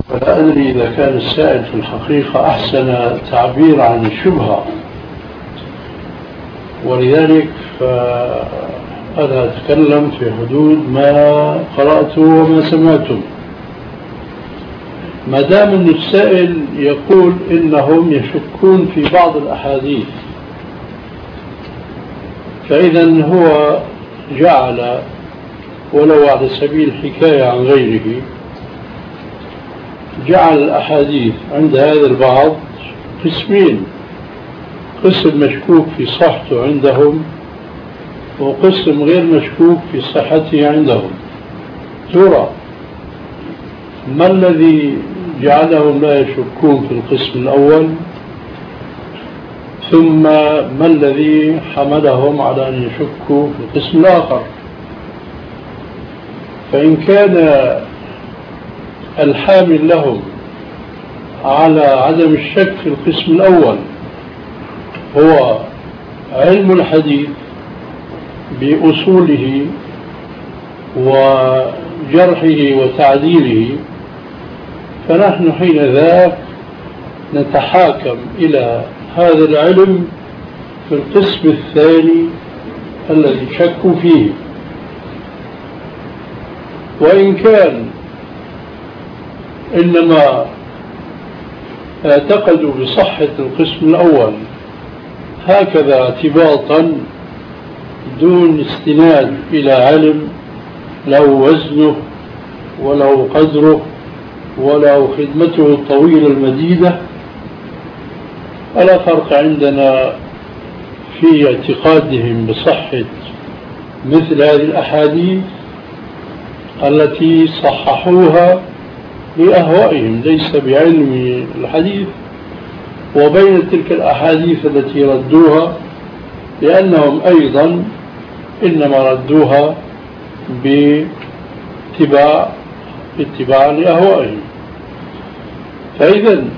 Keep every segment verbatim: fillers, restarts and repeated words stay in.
ولا أدري إذا كان السائل في الحقيقة أحسن تعبير عن الشبهة، ولذلك فأنا أتكلم في حدود ما قرأته وما سمعته. ما دام أن السائل يقول إنهم يشكون في بعض الأحاديث، فإذا هو جعل ولو على سبيل الحكاية عن غيره، جعل الأحاديث عند هذا البعض قسمين: قسم مشكوك في صحته عندهم، وقسم غير مشكوك في صحته عندهم. ترى ما الذي جعلهم لا يشكون في القسم الأول، ثم ما الذي حملهم على أن يشكوا في القسم الآخر؟ فإن كان الحامل لهم على عدم الشك في القسم الأول هو علم الحديث بأصوله وجرحه وتعديله، فنحن حين ذاك نتحاكم إلى هذا العلم في القسم الثاني الذي شكوا فيه. وإن كان إنما اعتقدوا بصحة القسم الأول هكذا اعتباطا دون استناد إلى علم له وزنه وله قدره وله خدمته الطويلة المديدة، فلا فرق عندنا في اعتقادهم بصحة مثل هذه الأحاديث التي صححوها بأهوائهم ليس بعلم الحديث، وبين تلك الأحاديث التي ردوها لأنهم أيضا إنما ردوها باتباع اتباع لأهوائهم. فإذا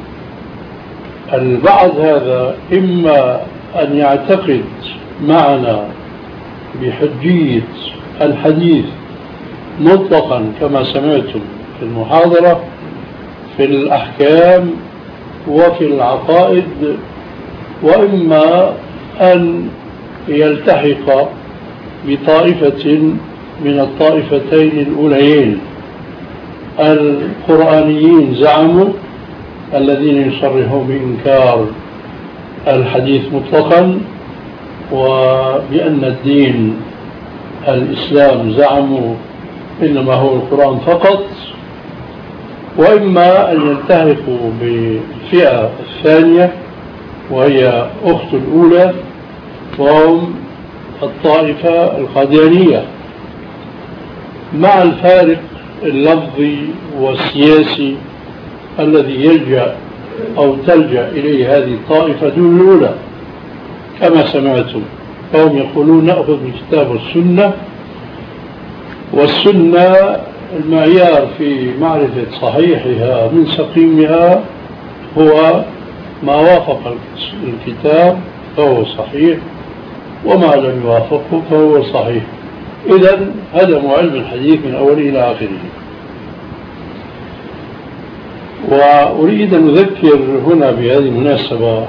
البعض هذا إما أن يعتقد معنا بحجية الحديث مطلقا كما سمعتم في المحاضرة في الأحكام وفي العقائد، وإما أن يلتحق بطائفة من الطائفتين الأوليين: القرآنيين زعموا الذين يصرحون بإنكار الحديث مطلقا وبأن الدين الإسلام زعموا إنما هو القرآن فقط، وإما أن يلتحقوا بالفئة الثانية وهي أخت الأولى، وهم الطائفة القاديانية، مع الفارق اللفظي والسياسي الذي يلجأ أو تلجأ إليه هذه الطائفة دون الأولى. كما سمعتم فهم يقولون نأخذ بالكتاب والسنة، والسنة المعيار في معرفة صحيحها من سقيمها هو ما وافق الكتاب فهو صحيح، وما لم يوافقه فهو صحيح. إذن هدموا علم الحديث من أوله إلى آخره. وأريد أن أذكر هنا بهذه المناسبة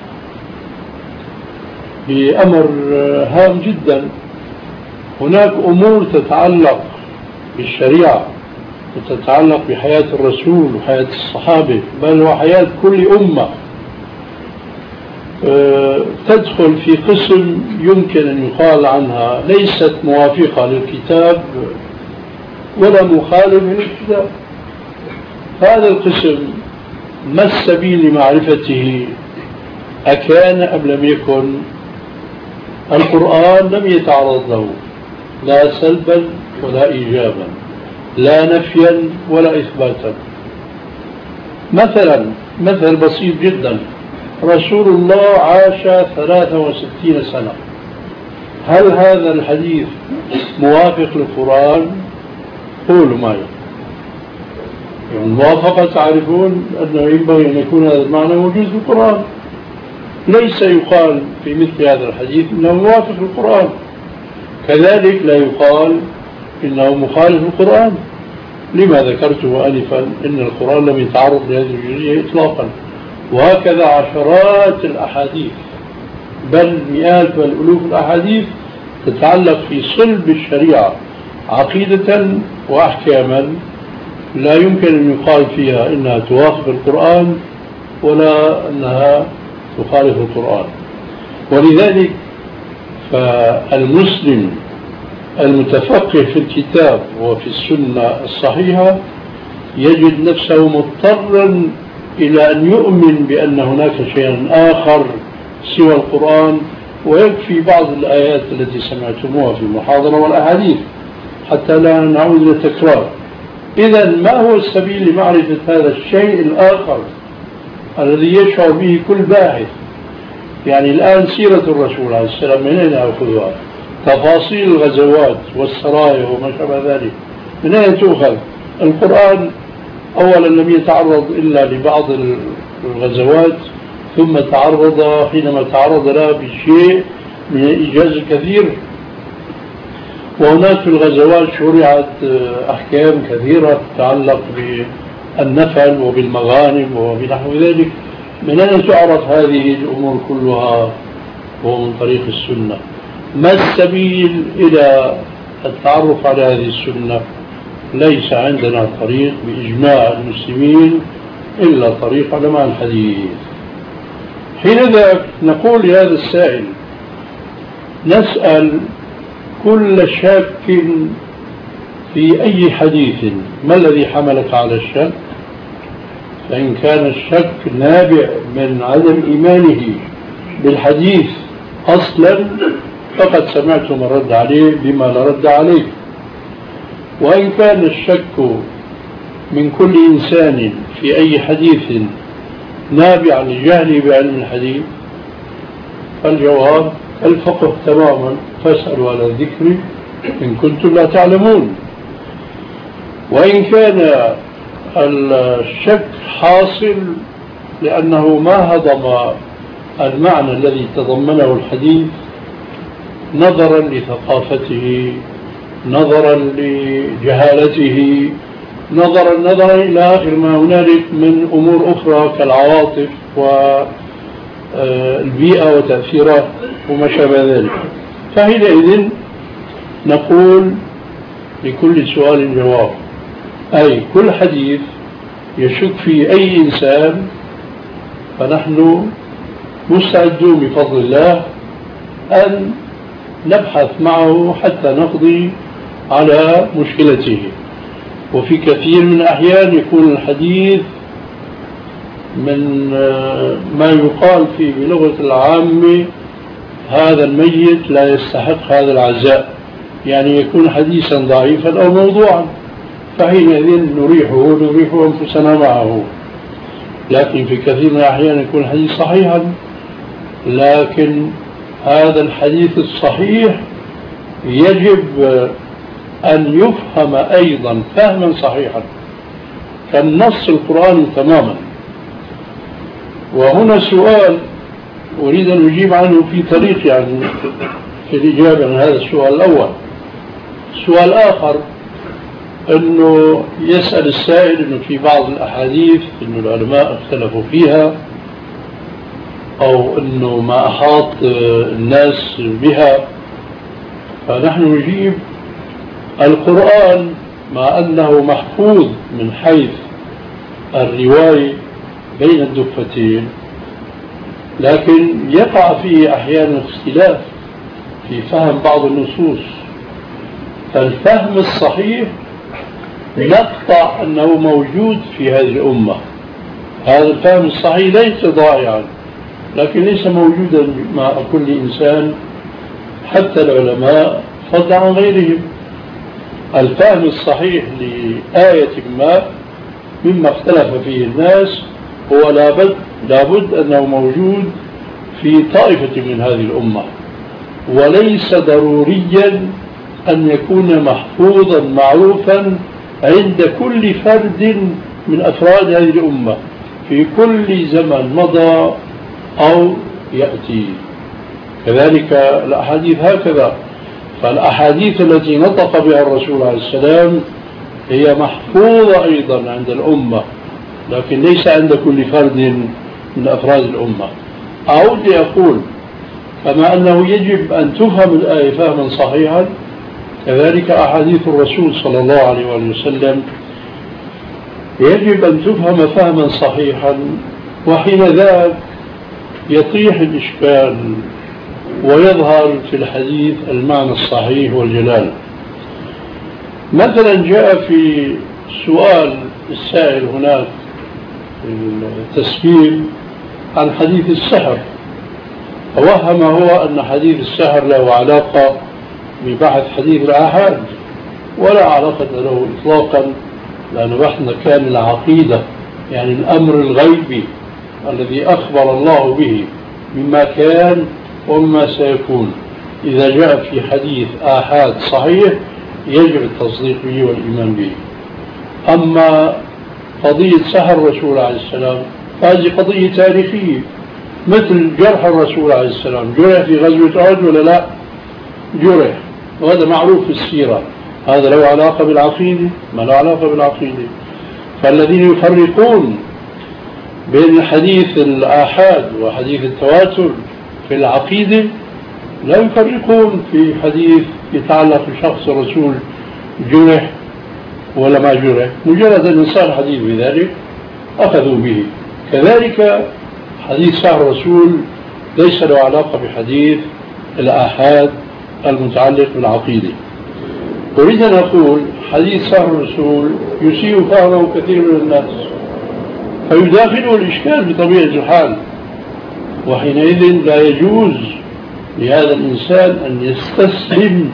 بأمر هام جدا. هناك أمور تتعلق بالشريعة وتتعلق بحياة الرسول وحياة الصحابة بل وحياة كل أمة تدخل في قسم يمكن أن يقال عنها ليست موافقة للكتاب ولا مخالف للكتاب. هذا القسم ما السبيل لمعرفته؟ أكان أم لم يكن؟ القرآن لم يتعرض له لا سلبا ولا إيجابا، لا نفيا ولا إثباتا. مثلا مثل بسيط جدا: رسول الله عاش ثلاثة وستين سنة، هل هذا الحديث موافق للقرآن؟ قولوا معي. يعني الموافقة تعرفون أنه ينبغي أن يكون هذا المعنى موجود في القرآن، ليس يقال في مثل هذا الحديث إنه موافق للقرآن، كذلك لا يقال إنه مخالف للقرآن. لما ذكرته آنفا إن القرآن لم يتعرض لهذه الجزئية إطلاقا. وهكذا عشرات الأحاديث بل مئات بل ألوف الأحاديث تتعلق في صلب الشريعة عقيدة وأحكاما لا يمكن أن يقال فيها إنها توافق القرآن ولا أنها تخالف القرآن. ولذلك فالمسلم المتفقه في الكتاب وفي السنة الصحيحة يجد نفسه مضطرا إلى أن يؤمن بأن هناك شيئا آخر سوى القرآن، ويكفي بعض الآيات التي سمعتموها في المحاضرة والأحاديث حتى لا نعود للتكرار. إذن ما هو السبيل لمعرفة هذا الشيء الآخر الذي يشعر به كل باحث؟ يعني الآن سيرة الرسول عليه السلام من أين أخذها؟ تفاصيل الغزوات والسرايا وما شابه ذلك من أين تؤخذ؟ القرآن أولا لم يتعرض إلا لبعض الغزوات، ثم تعرض حينما تعرض لها بشيء من الإيجاز الكثير. وهناك في الغزوات شرعت أحكام كثيرة تتعلق بالنفل وبالمغانم وبنحو ذلك. من أين تعرف هذه الأمور كلها؟ هو من طريق السنة. ما السبيل إلى التعرف على هذه السنة؟ ليس عندنا طريق بإجماع المسلمين إلا طريق علماء الحديث. حينذاك نقول لهذا السائل، نسأل كل شاك في أي حديث ما الذي حملك على الشك؟ فإن كان الشك نابع من عدم إيمانه بالحديث أصلا فقد سمعتم الرد عليه بما لا رد عليه. وإن كان الشك من كل إنسان في أي حديث نابع لجهله بعلم الحديث فالجواب الفقه تماما، فاسألوا على الذكر إن كنتم لا تعلمون. وإن كان الشك حاصل لأنه ما هضم المعنى الذي تضمنه الحديث نظرا لثقافته، نظرا لجهالته، نظرا نظرا إلى آخر ما هنالك من أمور أخرى كالعواطف والبيئة وتأثيرات وما شابه ذلك. فحينئذ نقول لكل سؤال جواب، أي كل حديث يشك في أي إنسان فنحن مستعدون بفضل الله أن نبحث معه حتى نقضي على مشكلته. وفي كثير من الأحيان يكون الحديث من ما يقال فيه بلغة العامة هذا الميت لا يستحق هذا العزاء، يعني يكون حديثا ضعيفا أو موضوعا، فحينئذ نريحه نريح أنفسنا معه. لكن في كثير من الأحيان يكون الحديث صحيحا، لكن هذا الحديث الصحيح يجب أن يفهم أيضا فهما صحيحا كالنص القرآني تماما. وهنا سؤال أريد أن أجيب عنه في طريق يعني في الإجابة عن هذا السؤال الأول. سؤال آخر أنه يسأل السائل أنه في بعض الأحاديث أنه العلماء اختلفوا فيها أو أنه ما أحاط الناس بها. فنحن نجيب القرآن مع أنه محفوظ من حيث الرواية بين الدفتين، لكن يقع فيه أحيانا اختلاف في فهم بعض النصوص. فالفهم الصحيح نقطع أنه موجود في هذه الأمة. هذا الفهم الصحيح ليس ضائعا، لكن ليس موجودا مع كل إنسان حتى العلماء فضلا عن غيرهم. الفهم الصحيح لآية ما مما اختلف فيه الناس هو لابد, لابد أنه موجود في طائفة من هذه الأمة، وليس ضروريا أن يكون محفوظا معروفا عند كل فرد من أفراد هذه الأمة في كل زمن مضى أو يأتي. كذلك الأحاديث هكذا. فالأحاديث التي نطق بها الرسول عليه السلام هي محفوظة أيضا عند الأمة، لكن ليس عند كل فرد من أفراد الأمة. أعود لأقول كما أنه يجب أن تفهم الآية فهما صحيحا، كذلك أحاديث الرسول صلى الله عليه وسلم يجب أن تفهم فهما صحيحا، وحين ذاك يطيح الإشكال ويظهر في الحديث المعنى الصحيح والجلال. مثلا جاء في سؤال السائل هناك التسجيل عن حديث السحر، توهم هو أن حديث السحر له علاقة ببحث حديث الآحاد، ولا علاقة له إطلاقا، لأن بحثنا كان العقيدة، يعني الأمر الغيبي الذي أخبر الله به مما كان ومما سيكون. إذا جاء في حديث آحاد صحيح يجب التصديق به والإيمان به. أما قضية سحر الرسول عليه السلام هذه قضية تاريخية، مثل جرح الرسول عليه السلام، جرح في غزوة أحد ولا لا؟ جرح، وهذا معروف في السيرة. هذا له علاقة بالعقيدة؟ ما له علاقة بالعقيدة. فالذين يفرقون بين حديث الآحاد وحديث التواتر في العقيدة لا يفرقون في حديث يتعلق بشخص الرسول جرح ولا ما جرح، مجرد أن صار حديث بذلك أخذوا به. كذلك حديث سحر الرسول ليس له علاقة بحديث الآحاد المتعلق بالعقيدة. أريد أن أقول حديث سحر الرسول يسيء فهمه كثير من الناس، فيداخله الإشكال بطبيعة الحال، وحينئذ لا يجوز لهذا الإنسان أن يستسلم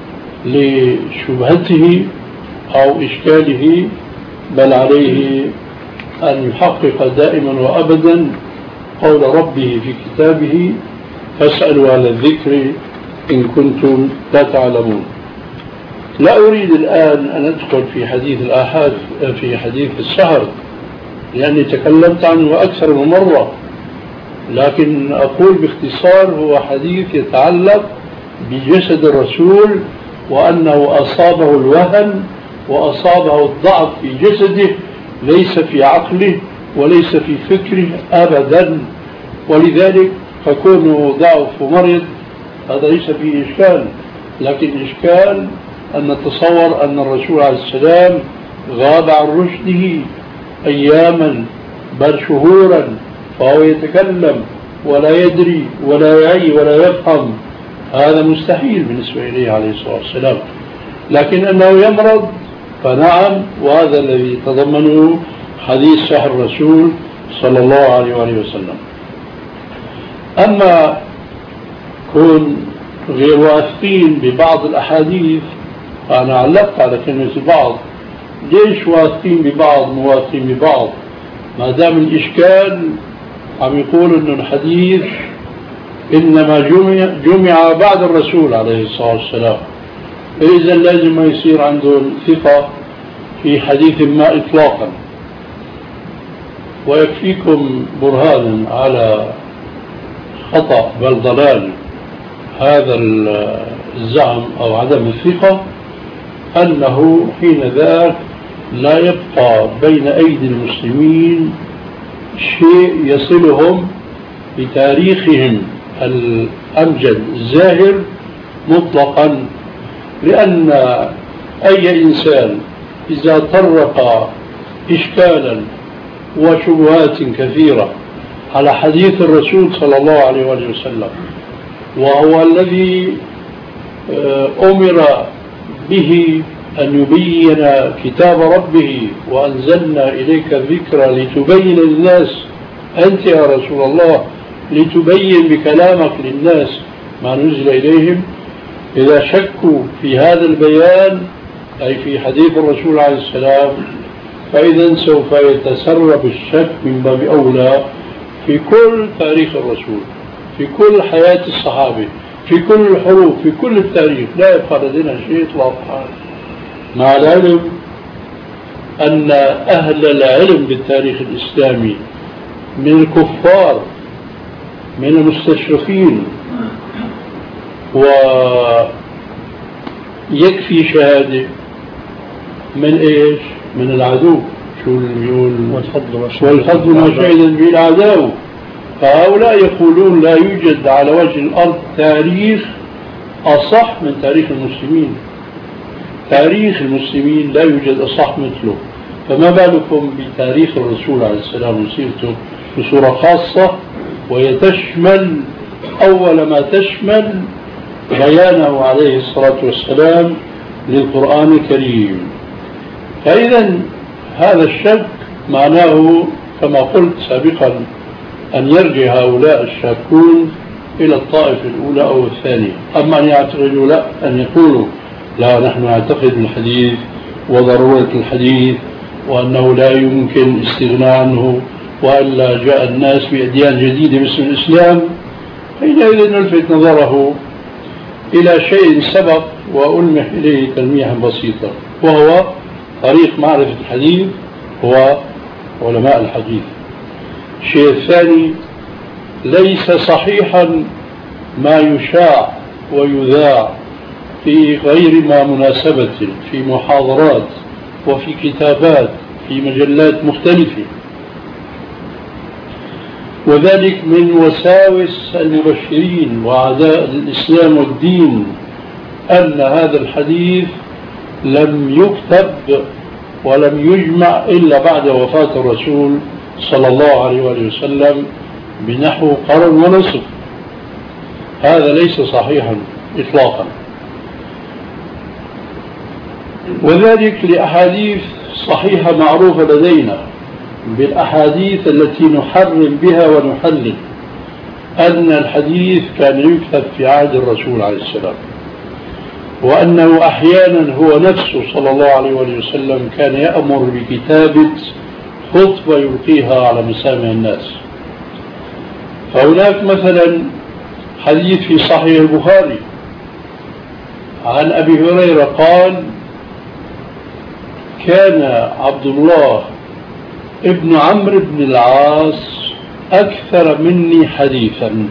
لشبهته أو إشكاله، بل عليه أن يحقق دائما وأبدا قول ربه في كتابه: فاسألوا على الذكر إن كنتم لا تعلمون. لا أريد الآن أن أدخل في حديث الآحاد في حديث السحر، لأني تكلمت عنه أكثر من مرة، لكن أقول باختصار هو حديث يتعلق بجسد الرسول، وأنه أصابه الوهن وأصابه الضعف في جسده، ليس في عقله وليس في فكره أبدا. ولذلك فكونه ضعف ومرض هذا ليس فيه إشكال، لكن الإشكال أن نتصور أن الرسول عليه السلام غاب عن رشده أياما بل شهورا، فهو يتكلم ولا يدري ولا يعي ولا يفهم، هذا مستحيل بالنسبة إليه عليه الصلاة والسلام. لكن أنه يمرض فنعم، وهذا الذي تضمنه حديث سحر الرسول صلى الله عليه وآله وسلم. أما كون غير واثقين ببعض الأحاديث، فأنا علقت على كلمة بعض. ليش واثقين ببعض مواثقين ببعض؟ ما دام الإشكال عم يقول إنه الحديث إنما جمع, جمع بعد الرسول عليه الصلاة والسلام، إذا لازم ما يصير عندهم ثقة في حديث ما إطلاقا. ويكفيكم برهانا على خطأ بل ضلال هذا الزعم أو عدم الثقة، أنه حين ذاك لا يبقى بين أيدي المسلمين شيء يصلهم بتاريخهم الأمجد الزاهر مطلقا، لأن أي إنسان إذا طرق إشكالا وشبهات كثيرة على حديث الرسول صلى الله عليه وسلم، وهو الذي أمر به أن يبين كتاب ربه: وأنزلنا إليك الذكر لتبين للناس، أنت يا رسول الله لتبين بكلامك للناس ما نزل إليهم. إذا شكوا في هذا البيان أي في حديث الرسول عليه السلام، فإذا سوف يتسرب الشك من باب أولى في كل تاريخ الرسول، في كل حياة الصحابة، في كل الحروب، في كل التاريخ، لا يبقى لدينا شيء إطلاقا. مع العلم أن أهل العلم بالتاريخ الإسلامي من الكفار من المستشرقين، ويكفي شهادة من إيش؟ من العدو. شو الميول؟ والفضل والفضل ما شهد به الأعداء. فهؤلاء يقولون لا يوجد على وجه الأرض تاريخ أصح من تاريخ المسلمين. تاريخ المسلمين لا يوجد أصح مثله، فما بالكم بتاريخ الرسول عليه السلام وسيرته بصورة خاصة، وهي تشمل أول ما تشمل بيانه عليه الصلاة والسلام للقرآن الكريم. فإذا هذا الشك معناه كما قلت سابقا أن يرجع هؤلاء الشاكون إلى الطائفة الأولى أو الثانية. أما أن يعتقدوا لا، أن يقولوا لا نحن نعتقد الحديث وضرورة الحديث وأنه لا يمكن استغناء عنه وألا جاء الناس بأديان جديدة مثل الإسلام، حينئذ نلفت نظره إلى شيء سبق وألمح إليه تلميحا بسيطا، وهو طريق معرفة الحديث هو علماء الحديث. الشيء الثاني، ليس صحيحا ما يشاع ويذاع في غير ما مناسبة في محاضرات وفي كتابات في مجلات مختلفة، وذلك من وساوس المبشرين وأعداء الإسلام والدين أن هذا الحديث لم يكتب ولم يجمع إلا بعد وفاة الرسول صلى الله عليه وآله وسلم بنحو قرن ونصف. هذا ليس صحيحا إطلاقا، وذلك لأحاديث صحيحة معروفة لدينا بالأحاديث التي نحرم بها ونحلل أن الحديث كان يكتب في عهد الرسول عليه السلام، وأنه أحيانا هو نفسه صلى الله عليه وسلم كان يأمر بكتابة خطبة يلقيها على مسامع الناس. فهناك مثلا حديث في صحيح البخاري عن أبي هريرة قال: كان عبد الله ابن عمرو بن العاص أكثر مني حديثا،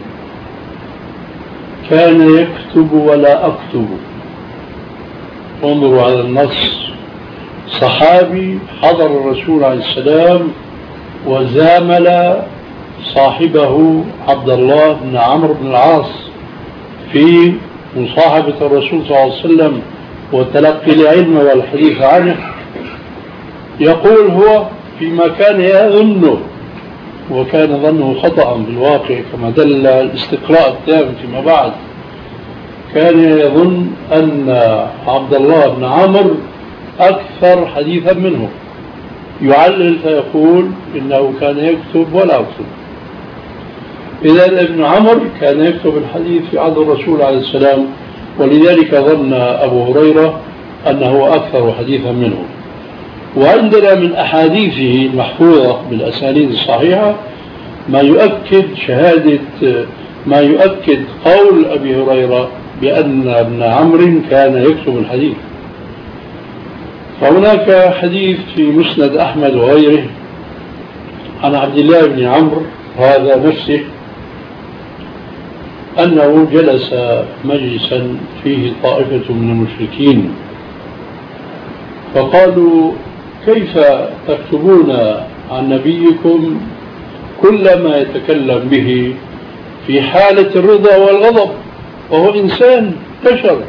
كان يكتب ولا أكتب. انظروا هذا النص، صحابي حضر الرسول عليه السلام وزامل صاحبه عبد الله بن عمرو بن العاص في مصاحبة الرسول صلى الله عليه وسلم وتلقي العلم والحديث عنه. يقول هو فيما كان يظنه، وكان ظنه خطأ بالواقع كما دل الاستقراء التام فيما بعد، كان يظن أن عبد الله بن عمرو أكثر حديثا منه، يعلل فيقول إنه كان يكتب ولا يكتب. إذا ابن عمرو كان يكتب الحديث في عهد الرسول عليه السلام، ولذلك ظن أبو هريرة أنه أكثر حديثا منه. وعندنا من أحاديثه المحفوظة بالأسانيد الصحيحة ما يؤكد شهادة ما يؤكد قول أبي هريرة بأن ابن عمرو كان يكتب الحديث. فهناك حديث في مسند أحمد وغيره عن عبد الله بن عمرو هذا نفسه أنه جلس مجلسا فيه طائفة من المشركين، فقالوا: كيف تكتبون عن نبيكم كل ما يتكلم به في حالة الرضا والغضب وهو إنسان بشر؟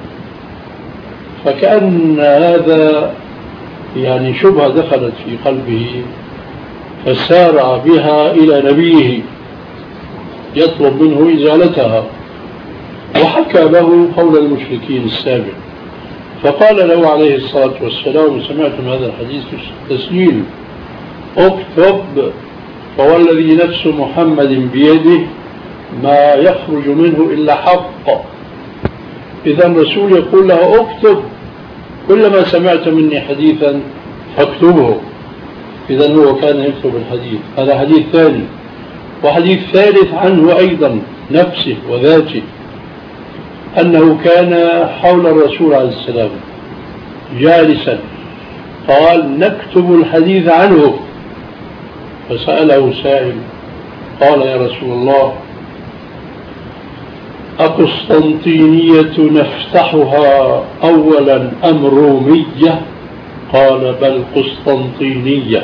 فكأن هذا يعني شبهة دخلت في قلبه، فسارع بها إلى نبيه يطلب منه إزالتها، وحكى له قول المشركين السابق. فقال له عليه الصلاة والسلام: سمعتم هذا الحديث تسجيل، اكتب، فوالذي نفس محمد بيده ما يخرج منه إلا حق. إذا الرسول يقول له: اكتب كلما سمعت مني حديثا فاكتبه. إذا هو كان يكتب الحديث. هذا حديث ثاني. وحديث ثالث عنه أيضا نفسه وذاته، أنه كان حول الرسول عليه السلام جالسا، قال: نكتب الحديث عنه. فسأله سائل قال: يا رسول الله، أقسطنطينية نفتحها أولا أم رومية؟ قال بل قسطنطينية.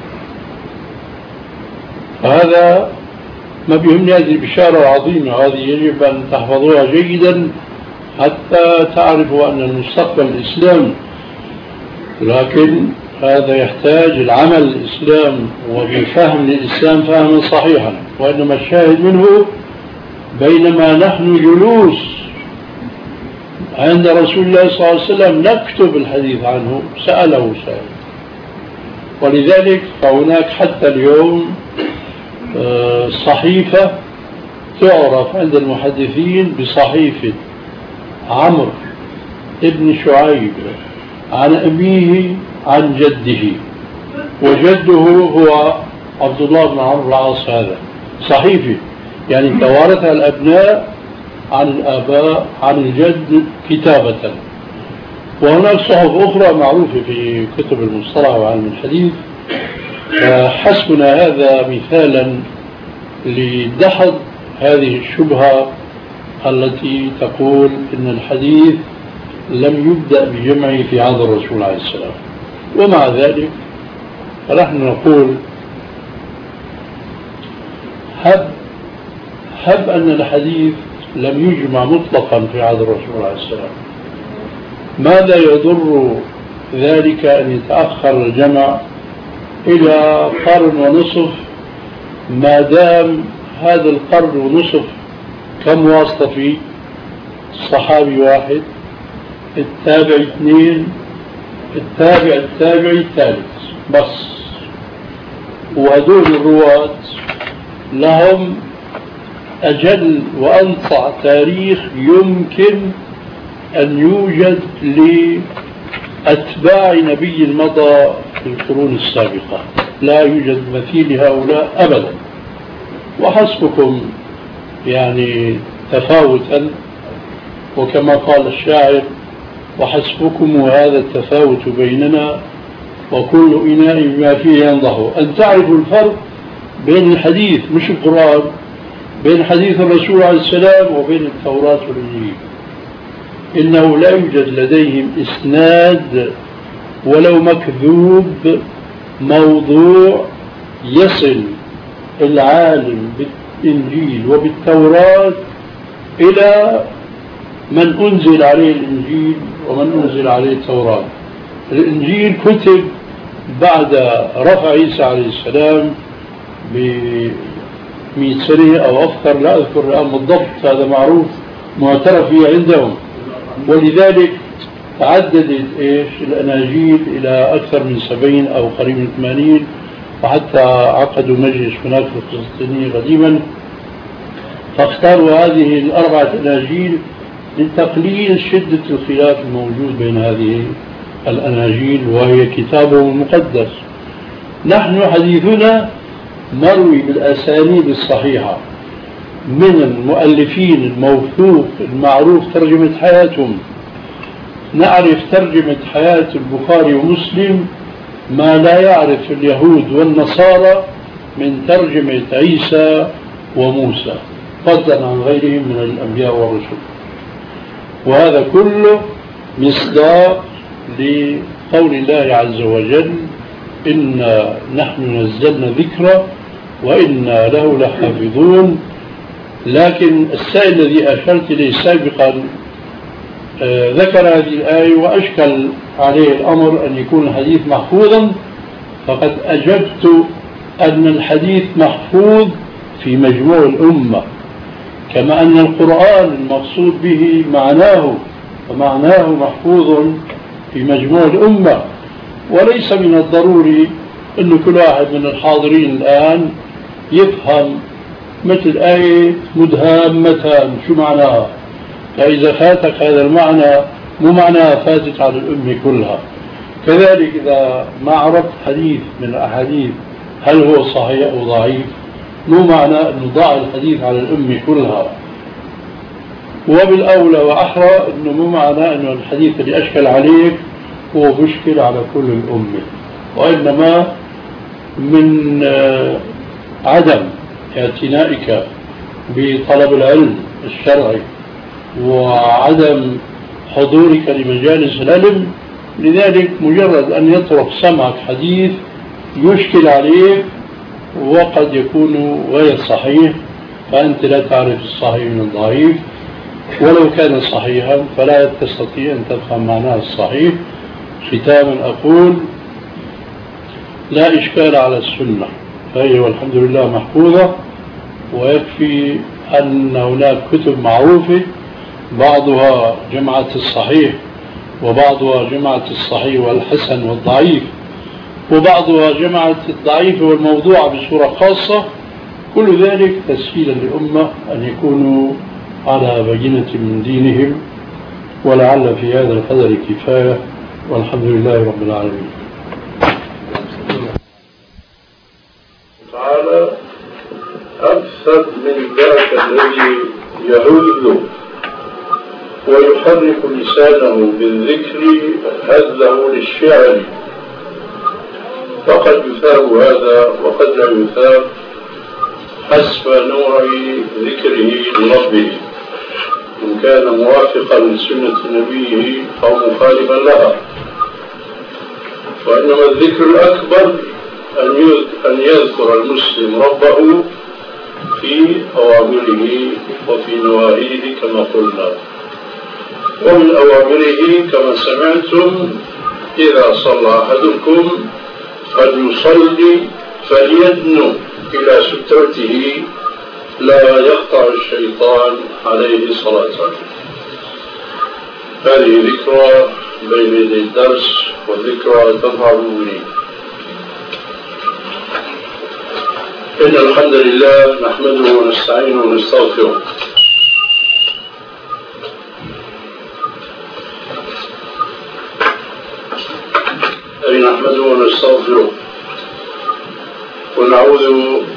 هذا ما بيهمني، هذه البشارة العظيمة هذه يجب أن تحفظوها جيدا حتى تعرفوا أن المستقبل الإسلام، لكن هذا يحتاج العمل الإسلام وبفهم الإسلام فهما صحيحا. وإنما الشاهد منه بينما نحن جلوس عند رسول الله صلى الله عليه وسلم نكتب الحديث عنه سأله سائل، ولذلك فهناك حتى اليوم صحيفة تعرف عند المحدثين بصحيفة عمرو ابن شعيب عن أبيه عن جده، وجده هو عبد الله بن عمرو العاص. هذا صحيفة يعني توارثها الأبناء عن الآباء عن الجد كتابة. وهناك صحف أخرى معروفة في كتب المصطلح وعلم الحديث. حسبنا هذا مثالا لدحض هذه الشبهة التي تقول إن الحديث لم يبدأ بجمعه في عهد الرسول عليه السلام. ومع ذلك فنحن نقول هب هب أن الحديث لم يجمع مطلقا في عهد الرسول عليه السلام، ماذا يضر ذلك أن يتأخر الجمع إلى قرن ونصف، ما دام هذا القرن ونصف كم واسطة فيه؟ الصحابي واحد، التابع اثنين، التابع التابعي الثالث بس. وهدول الرواة لهم أجل وأنصع تاريخ يمكن أن يوجد لأتباع نبي المضى في القرون السابقة، لا يوجد مثيل هؤلاء أبدا. وحسبكم يعني تفاوتا، وكما قال الشاعر وحسبكم هذا التفاوت بيننا وكل إناء بما فيه ينضح، أن تعرفوا الفرق بين الحديث مش القرآن، بين حديث الرسول عليه السلام وبين التوراة والإنجيل. إنه لا يوجد لديهم إسناد ولو مكذوب موضوع يصل العالم بالإنجيل وبالتوراة إلى من أنزل عليه الإنجيل ومن أنزل عليه التوراة. الإنجيل كتب بعد رفع عيسى عليه السلام بمئة سنة أو أكثر، لا أذكر الآن بالضبط، هذا معروف معترف به عندهم. ولذلك تعددت إيش الأناجيل إلى أكثر من سبعين أو قريب من ثمانين، وحتى عقدوا مجلس هناك في القسطنطينية قديما فاختاروا هذه الأربعة أناجيل لتقليل شدة الخلاف الموجود بين هذه الأناجيل وهي كتابهم المقدس. نحن حديثنا مروي بالأسانيد الصحيحة من المؤلفين الموثوق المعروف ترجمة حياتهم. نعرف ترجمة حياة البخاري ومسلم ما لا يعرف اليهود والنصارى من ترجمة عيسى وموسى، فضلا عن غيرهم من الأنبياء والرسل. وهذا كله مصداق لقول الله عز وجل إنا نحن نزلنا ذكرى وإنا له لحافظون. لكن السائل الذي أشرت إليه سابقا آه ذكر هذه الآية وأشكل عليه الأمر أن يكون الحديث محفوظا، فقد أجبت أن الحديث محفوظ في مجموع الأمة، كما أن القرآن المقصود به معناه ومعناه محفوظ في مجموع الأمة. وليس من الضروري أن كل واحد من الحاضرين الآن يفهم مثل آية مدهامة شو معناها، فإذا فاتك هذا المعنى مو معناها فاتت على الأمة كلها. كذلك إذا ما عرفت حديث من الأحاديث هل هو صحيح أو ضعيف، مو معنى أنه ضاع الحديث على الأمة كلها. وبالأولى وأحرى أنه مو معنى أنه الحديث اللي أشكل عليك هو مشكل على كل الأمة، وإنما من عدم اعتنائك بطلب العلم الشرعي وعدم حضورك لمجالس العلم لذلك مجرد أن يطرق سمعك حديث يشكل عليك وقد يكون غير صحيح، فأنت لا تعرف الصحيح من الضعيف، ولو كان صحيحا فلا تستطيع أن تفهم معناه الصحيح. ختاما أقول لا إشكال على السنة، فهي والحمد لله محفوظة، ويكفي أن هناك كتب معروفة بعضها جمعة الصحيح وبعضها جمعة الصحيح والحسن والضعيف وبعضها جمعة الضعيف والموضوع بصورة خاصة، كل ذلك تسهيلا للأمة أن يكونوا على بينة من دينهم. ولعل في هذا القدر كفاية، والحمد لله رب العالمين. تعالى أكثر من ذاك الذي يعوذ ويحرك لسانه بالذكر هزه للشعر، فقد يثاب هذا وقد لا يثاب حسب نوع ذكره لربه، إن كان موافقا لسنة نبيه أو مخالفا لها. وإنما الذكر الأكبر أن يذكر المسلم ربه في أوامره وفي نواهيه كما قلنا. ومن أوامره كما سمعتم إذا صلى أحدكم فليصلي فليدنو إلى سترته لا يقطع الشيطان عليه صلاة. هذه ذكرى بين يدي الدرس وذكرى تنفع المؤمنين. إن الحمد لله نحمده ونستعينه ونستغفره، أي نحمده ونستغفره ونعوذ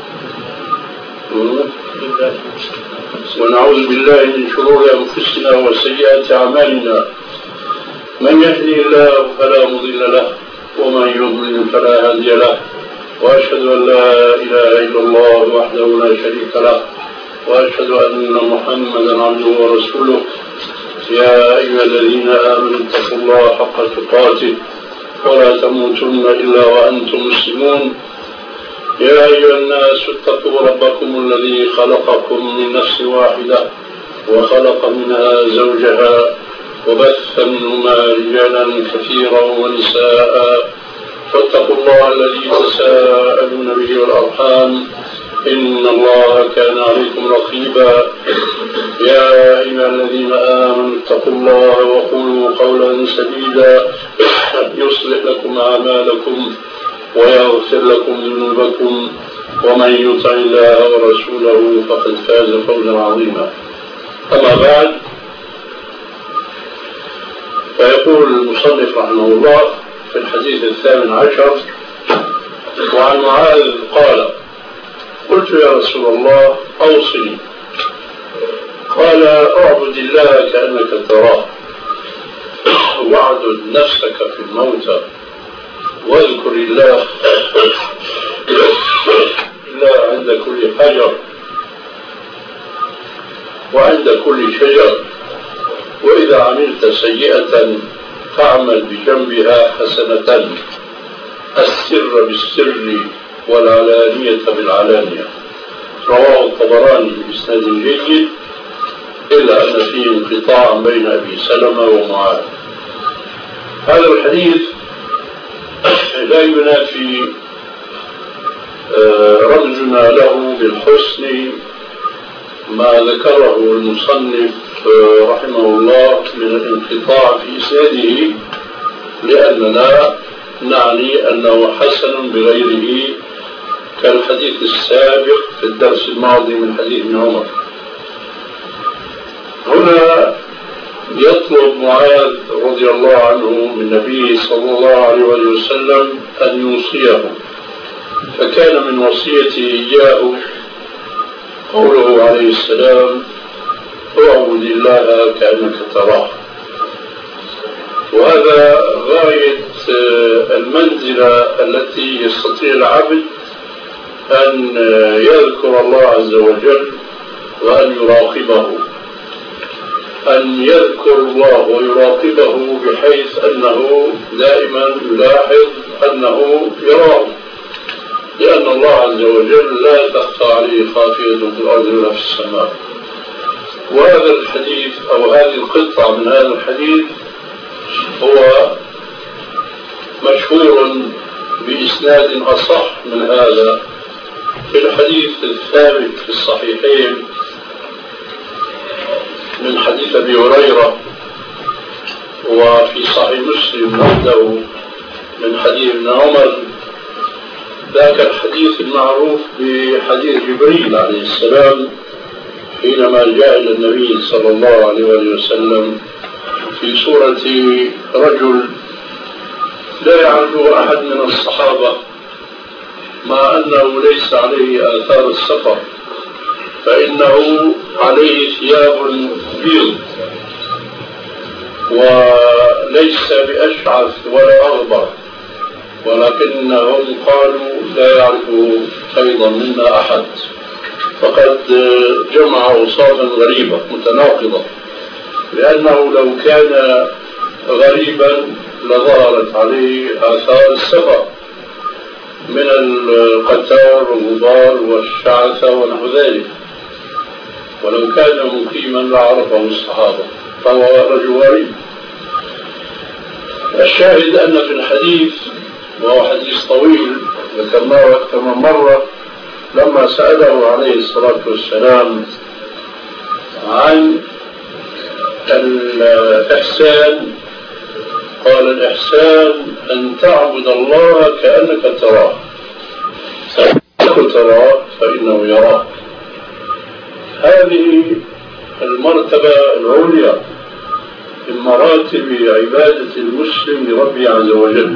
ونعوذ بالله من شرور أنفسنا وسيئات أعمالنا، من يهدي الله فلا مضل له ومن يضلل فلا هادي له، وأشهد أن لا إله إلا الله وحده لا شريك له، وأشهد أن محمدا عبده ورسوله. يا أيها الذين آمنوا اتقوا الله حق تقاته ولا تموتن إلا وأنتم مسلمون. يا أيها الناس اتقوا ربكم الذي خلقكم من نفس واحدة وخلق منها زوجها وبث منهما رجالا كثيرا ونساء، فاتقوا الله الذي تساءلون به والأرحام إن الله كان عليكم رقيبا. يا أيها الذين آمنوا اتقوا الله وقولوا قولا سديدا يصلح لكم أعمالكم ويغفر لكم ذنوبكم، ومن يطع الله ورسوله فقد فاز فوزا عظيما. أما بعد، فيقول المصنف رحمه الله في الحديث الثامن عشر: وعن معاذ قال: قلت يا رسول الله أوصني. قال: اعبد الله كأنك تراه، واعدد نفسك في الموتى، واذكر الله إلا عند كل حجر وعند كل شجر، وإذا عملت سيئة فاعمل بجنبها حسنة، السر بالسر والعلانية بالعلانية. رواه الطبراني بإسناد جيد، إلا أن فيه انقطاع بين أبي سلمة ومعاذ. هذا الحديث لا ينافي رمزنا له بالحسن ما ذكره المصنف رحمه الله من الانقطاع في إسناده، لأننا نعني أنه حسن بغيره، كالحديث السابق في الدرس الماضي من حديث ابن عمر. هنا يطلب معاذ رضي الله عنه من النبي صلى الله عليه وسلم أن يوصيه، فكان من وصيته إياه قوله عليه السلام: اعبد الله كأنك تراه. وهذا غاية المنزلة التي يستطيع العبد أن يذكر الله عز وجل وأن يراقبه. أن يذكر الله ويراقبه بحيث أنه دائما يلاحظ أنه يراه، لأن الله عز وجل لا تخفى عليه خافية في الأرض ولا في السماء. وهذا الحديث أو هذه القطعة من هذا الحديث هو مشهور بإسناد أصح من هذا في الحديث الثابت في الصحيحين من حديث أبي هريرة، وفي صحيح مسلم وحده من حديث ابن عمر، ذاك الحديث المعروف بحديث جبريل عليه السلام حينما جاء إلى النبي صلى الله عليه وسلم في صورة رجل لا يعرفه أحد من الصحابة، مع أنه ليس عليه آثار السفر، فإنه عليه ثياب بيض وليس بأشعث ولا أغبر، ولكنهم قالوا لا يعرفه أيضا منا أحد، فقد جمع أوصافا غريبة متناقضة، لأنه لو كان غريبا لظهرت عليه آثار السفر من القتار والغبار والشعثة ونحو ذلك، ولو كان مقيما لعرفه الصحابة، فهو رجل غريب. الشاهد أن في الحديث، وهو حديث طويل ذكرناه أكثر من مرة، لما سأله عليه الصلاة والسلام عن الإحسان قال: الإحسان أن تعبد الله كأنك تراه، فإنك تراه فإنه يراك. هذه المرتبة العليا من مراتب عبادة المسلم لربه عز وجل.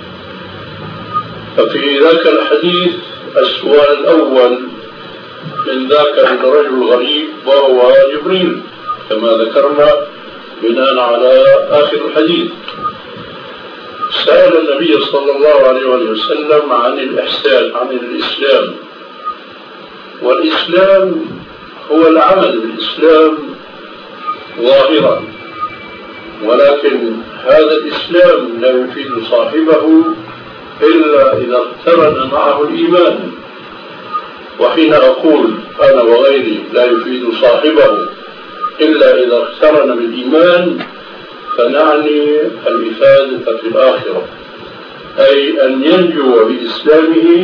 ففي ذاك الحديث السؤال الأول من ذاك الرجل الغريب وهو جبريل كما ذكرنا بناء على آخر الحديث، سأل النبي صلى الله عليه وسلم عن الإحسان، عن الإسلام. والإسلام هو العمل بالإسلام ظاهرا، ولكن هذا الإسلام لا يفيد صاحبه إلا إذا اقترن معه الإيمان. وحين أقول أنا وغيري لا يفيد صاحبه إلا إذا اقترن بالإيمان، فنعني الإفادة في الآخرة، أي أن ينجو بإسلامه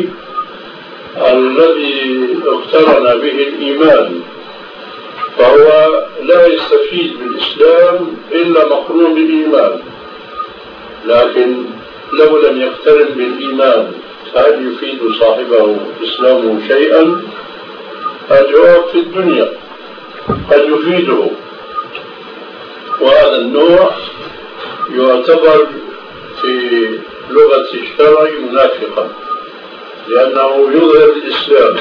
الذي اقترن به الإيمان، فهو لا يستفيد بالإسلام إلا مقرون بالإيمان. لكن لو لم يقترن بالإيمان فهل يفيد صاحبه إسلامه شيئا؟ الجواب في الدنيا قد يفيده، وهذا النوع يعتبر في لغة الشرع منافقا، لأنه يظهر الإسلام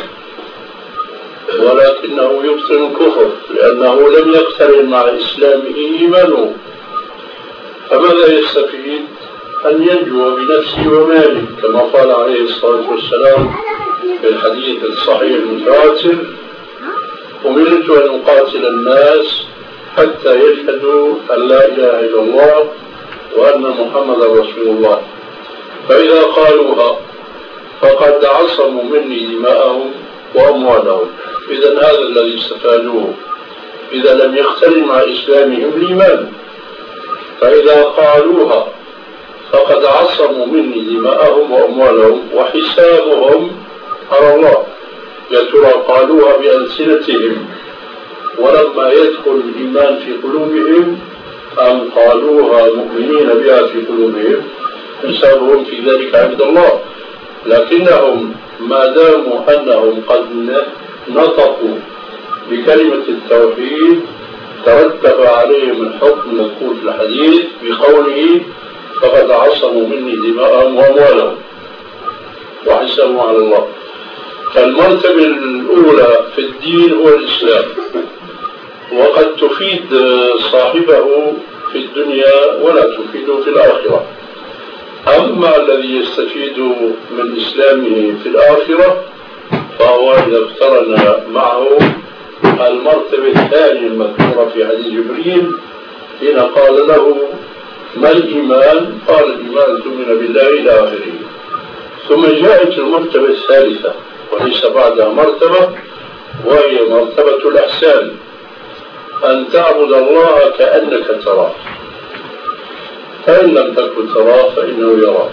ولكنه يبطن الكفر، لأنه لم يقترن مع إسلامه إيمانه. فماذا يستفيد؟ أن ينجو بنفسه وماله، كما قال عليه الصلاة والسلام في الحديث الصحيح المتواتر: أمرت أن أقاتل الناس حتى يشهدوا أن لا إله إلا الله وأن محمدا رسول الله، فإذا قالوها فقد عصموا مني دماءهم وأموالهم. إذن هذا الذي استفادوه إذا لم يقترن مع إسلامهم الإيمان. فإذا قالوها فقد عصموا مني دماءهم وأموالهم وحسابهم على الله. يا ترى قالوها بألسنتهم ولما يدخل الإيمان في قلوبهم، أم قالوها مؤمنين بها في قلوبهم؟ حسابهم في ذلك عند الله. لكنهم ما داموا أنهم قد نطقوا بكلمة التوحيد ترتب عليهم الحكم المذكور في الحديث بقوله: فقد عصموا مني دماءهم وأموالهم وحسابهم على الله. فالمرتبة الأولى في الدين هو الإسلام، وقد تفيد صاحبه في الدنيا ولا تفيده في الآخرة. أما الذي يستفيد من إسلامه في الآخرة فهو إذا اقترن معه المرتبة الثانية المذكورة في حديث جبريل حين قال له ما الإيمان؟ قال الإيمان تؤمن بالله إلى آخره. ثم جاءت المرتبة الثالثة وليس بعدها مرتبة، وهي مرتبة الإحسان، أن تعبد الله كأنك تراه، فإن لم تكن تراه فإنه يراك.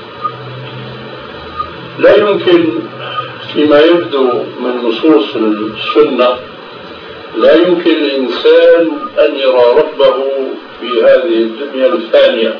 لا يمكن فيما يبدو من نصوص السنة لا يمكن الإنسان أن يرى ربه في هذه الدنيا الفانية.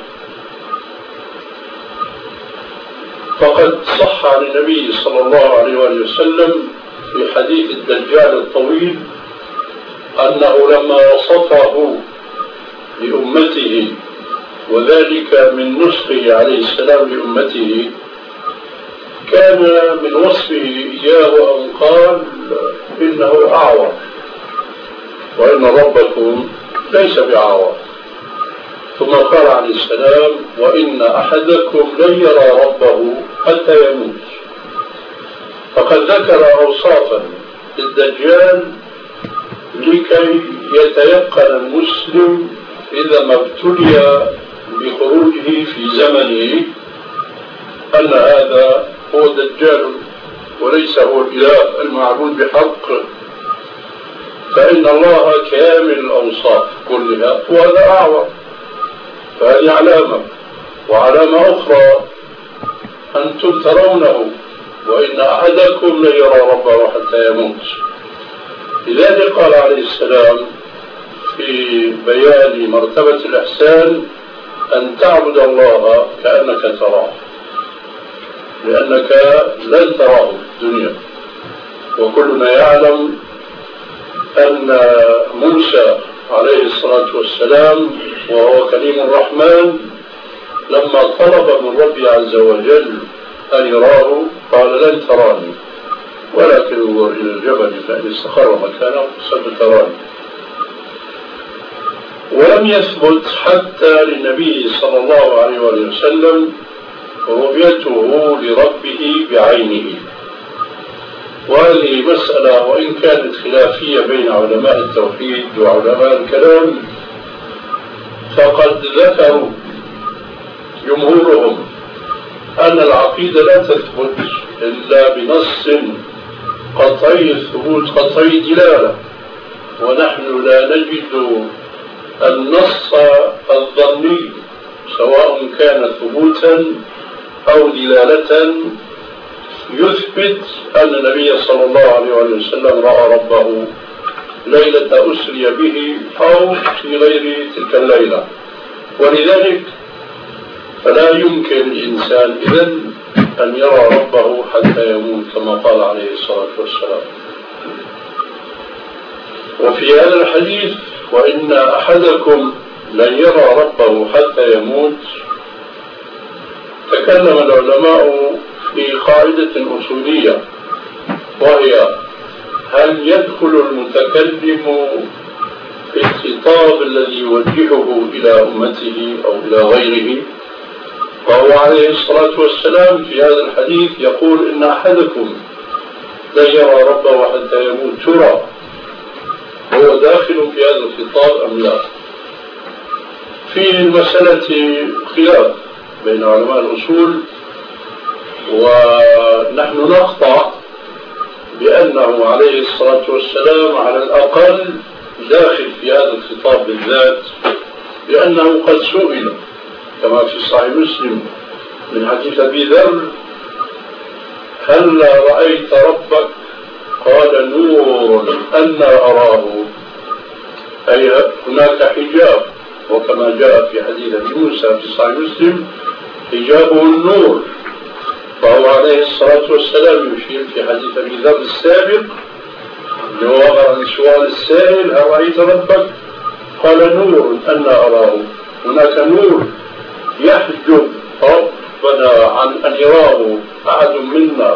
فقد صح عن النبي صلى الله عليه وسلم في حديث الدجال الطويل أنه لما وصفه لأمته، وذلك من نصحه عليه السلام لأمته، كان من وصفه إياه أن قال إنه أعور، وإن ربكم ليس بأعور. ثم قال عليه السلام وإن أحدكم لن يرى ربه حتى يموت. فقد ذكر أوصافا للدجال لكي يتيقن المسلم إذا ما ابتلي بخروجه في زمنه أن هذا هو الدجال وليس هو الإله المعبود بحق، فإن الله كامل الأوصاف كلها وهذا أعور. فهذه علامة. وعلامة أخرى أنتم ترونه وإن أحدكم لن يرى ربه حتى يموت. لذلك قال عليه السلام في بيان مرتبة الإحسان أن تعبد الله كأنك تراه، لأنك لن تراه في الدنيا. وكلنا يعلم أن موسى عليه الصلاة والسلام وهو كليم الرحمن لما طلب من ربي عز وجل أن يراه قال لن تراني ولكن انظر إلى الجبل فإن استقر مكانه سوف تراني. ولم يثبت حتى للنبي صلى الله عليه وسلم رؤيته لربه بعينه. وهذه مسألة وإن كانت خلافية بين علماء التوحيد وعلماء الكلام، فقد ذكروا جمهورهم أن العقيدة لا تثبت إلا بنص قطعي الثبوت قطعي الدلالة، ونحن لا نجد النص الظني سواء كان ثبوتا أو دلالة يثبت أن النبي صلى الله عليه وسلم رأى ربه ليلة أسري به أو في غير تلك الليلة. ولذلك فلا يمكن الإنسان إذن أن يرى ربه حتى يموت كما قال عليه الصلاة والسلام. وفي هذا الحديث وإن أحدكم لن يرى ربه حتى يموت، تكلم العلماء في قاعدة أصولية، وهي هل يدخل المتكلم في الخطاب الذي يوجهه إلى أمته أو إلى غيره؟ وهو عليه الصلاة والسلام في هذا الحديث يقول إن أحدكم لا يرى ربه حتى يموت. ترى هو داخل في هذا الخطاب أم لا؟ في المسألة خلاف بين علماء الأصول، ونحن نقطع بأنه عليه الصلاة والسلام على الأقل داخل في هذا الخطاب بالذات، لأنه قد سئل كما في صحيح مسلم من حديث أبي ذر هل رأيت ربك؟ قال نور أنا أراه، أي هناك حجاب، وكما جاء في حديث أبي موسى في صحيح مسلم حجابه النور. فهو عليه الصلاة والسلام يشير في حديث أبي ذر السابق جواب عن سؤال السائل هل رأيت ربك؟ قال نور أنا أراه. هناك نور يحجب ربنا عن أن يراه أحد منا.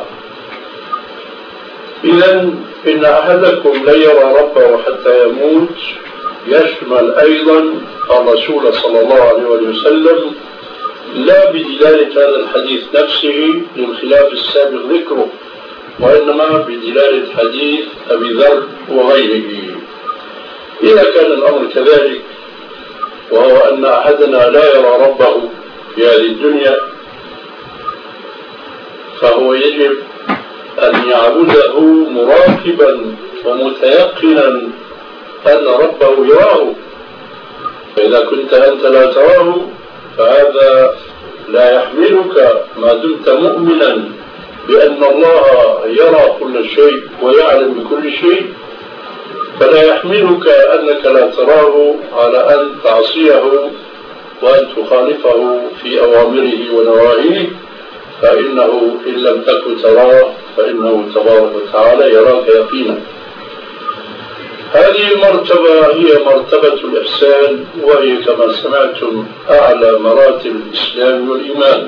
إذن إن أحدكم لا يرى ربه حتى يموت يشمل أيضا الرسول صلى الله عليه وسلم، لا بدلالة هذا الحديث نفسه للخلاف السابق ذكره، وإنما بدلالة حديث أبي ذر وغيره. إذا كان الأمر كذلك، وهو أن أحدنا لا يرى ربه في هذه الدنيا، فهو يجب أن يعبده مراقبا ومتيقنا أن ربه يراه. فإذا كنت أنت لا تراه فهذا لا يحملك ما دمت مؤمنا بأن الله يرى كل شيء ويعلم بكل شيء، فلا يحملك أنك لا تراه على أن تعصيه وأن تخالفه في أوامره ونواهيه، فإنه إن لم تكن تراه فإنه تبارك وتعالى يراك يقينا. هذه المرتبة هي مرتبة الإحسان، وهي كما سمعتم أعلى مراتب الإسلام والإيمان.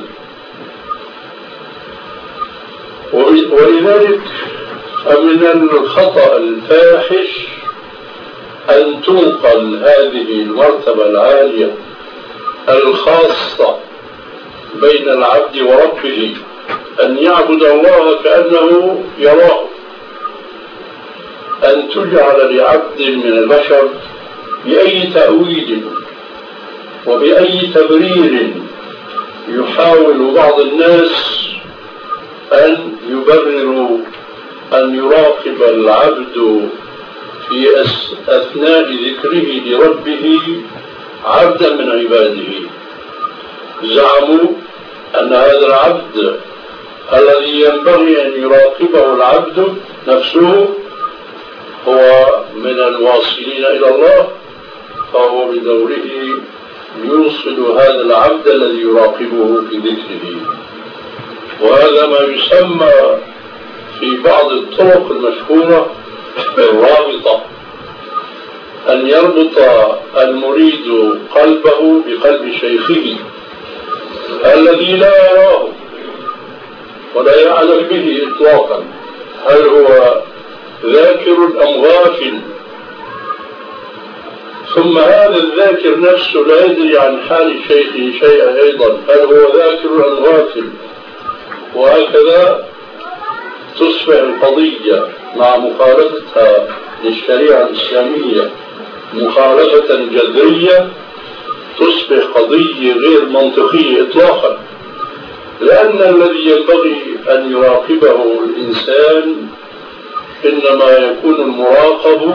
ولذلك فمن الخطأ الفاحش أن تنقل هذه المرتبة العالية الخاصة بين العبد وربه، أن يعبد الله كأنه يراه، أن تجعل لعبد من البشر بأي تأويل وبأي تبرير يحاول بعض الناس أن يبرروا أن يراقب العبد في أثناء ذكره لربه عبدا من عباده. زعموا أن هذا العبد الذي ينبغي أن يراقبه العبد نفسه هو من الواصلين إلى الله، فهو بدوره يوصل هذا العبد الذي يراقبه في ذكره. وهذا ما يسمى في بعض الطرق المشهورة بالرابطة، أن يربط المريد قلبه بقلب شيخه الذي لا يراه ولا يعلم به إطلاقا، هل هو ذاكر أم غافل. ثم هذا الذاكر نفسه لا يدري عن حال شيخه شيئا أيضا، هل هو ذاكر أم غافل. وهكذا تصبح القضية مع مخالفتها للشريعة الإسلامية مخالفة جذرية، تصبح قضية غير منطقية إطلاقا، لأن الذي ينبغي أن يراقبه الإنسان إنما يكون المراقب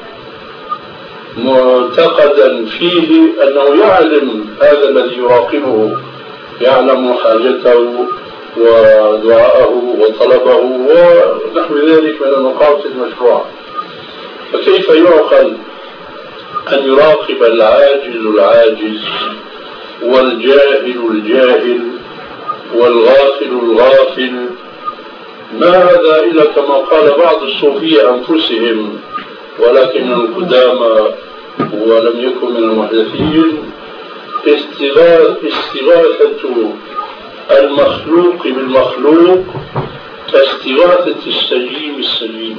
معتقدا فيه أنه يعلم هذا الذي يراقبه، يعلم حاجته ودعاءه وطلبه ونحو ذلك من المقاصد المشروعة. فكيف يعقل أن يراقب العاجز العاجز والجاهل الجاهل والغافل الغافل؟ ما هذا إلا كما قال بعض الصوفية أنفسهم، ولكن القدامى ولم يكن من المحدثين، استغاثة المخلوق بالمخلوق كاستغاثة السجيم السجيم.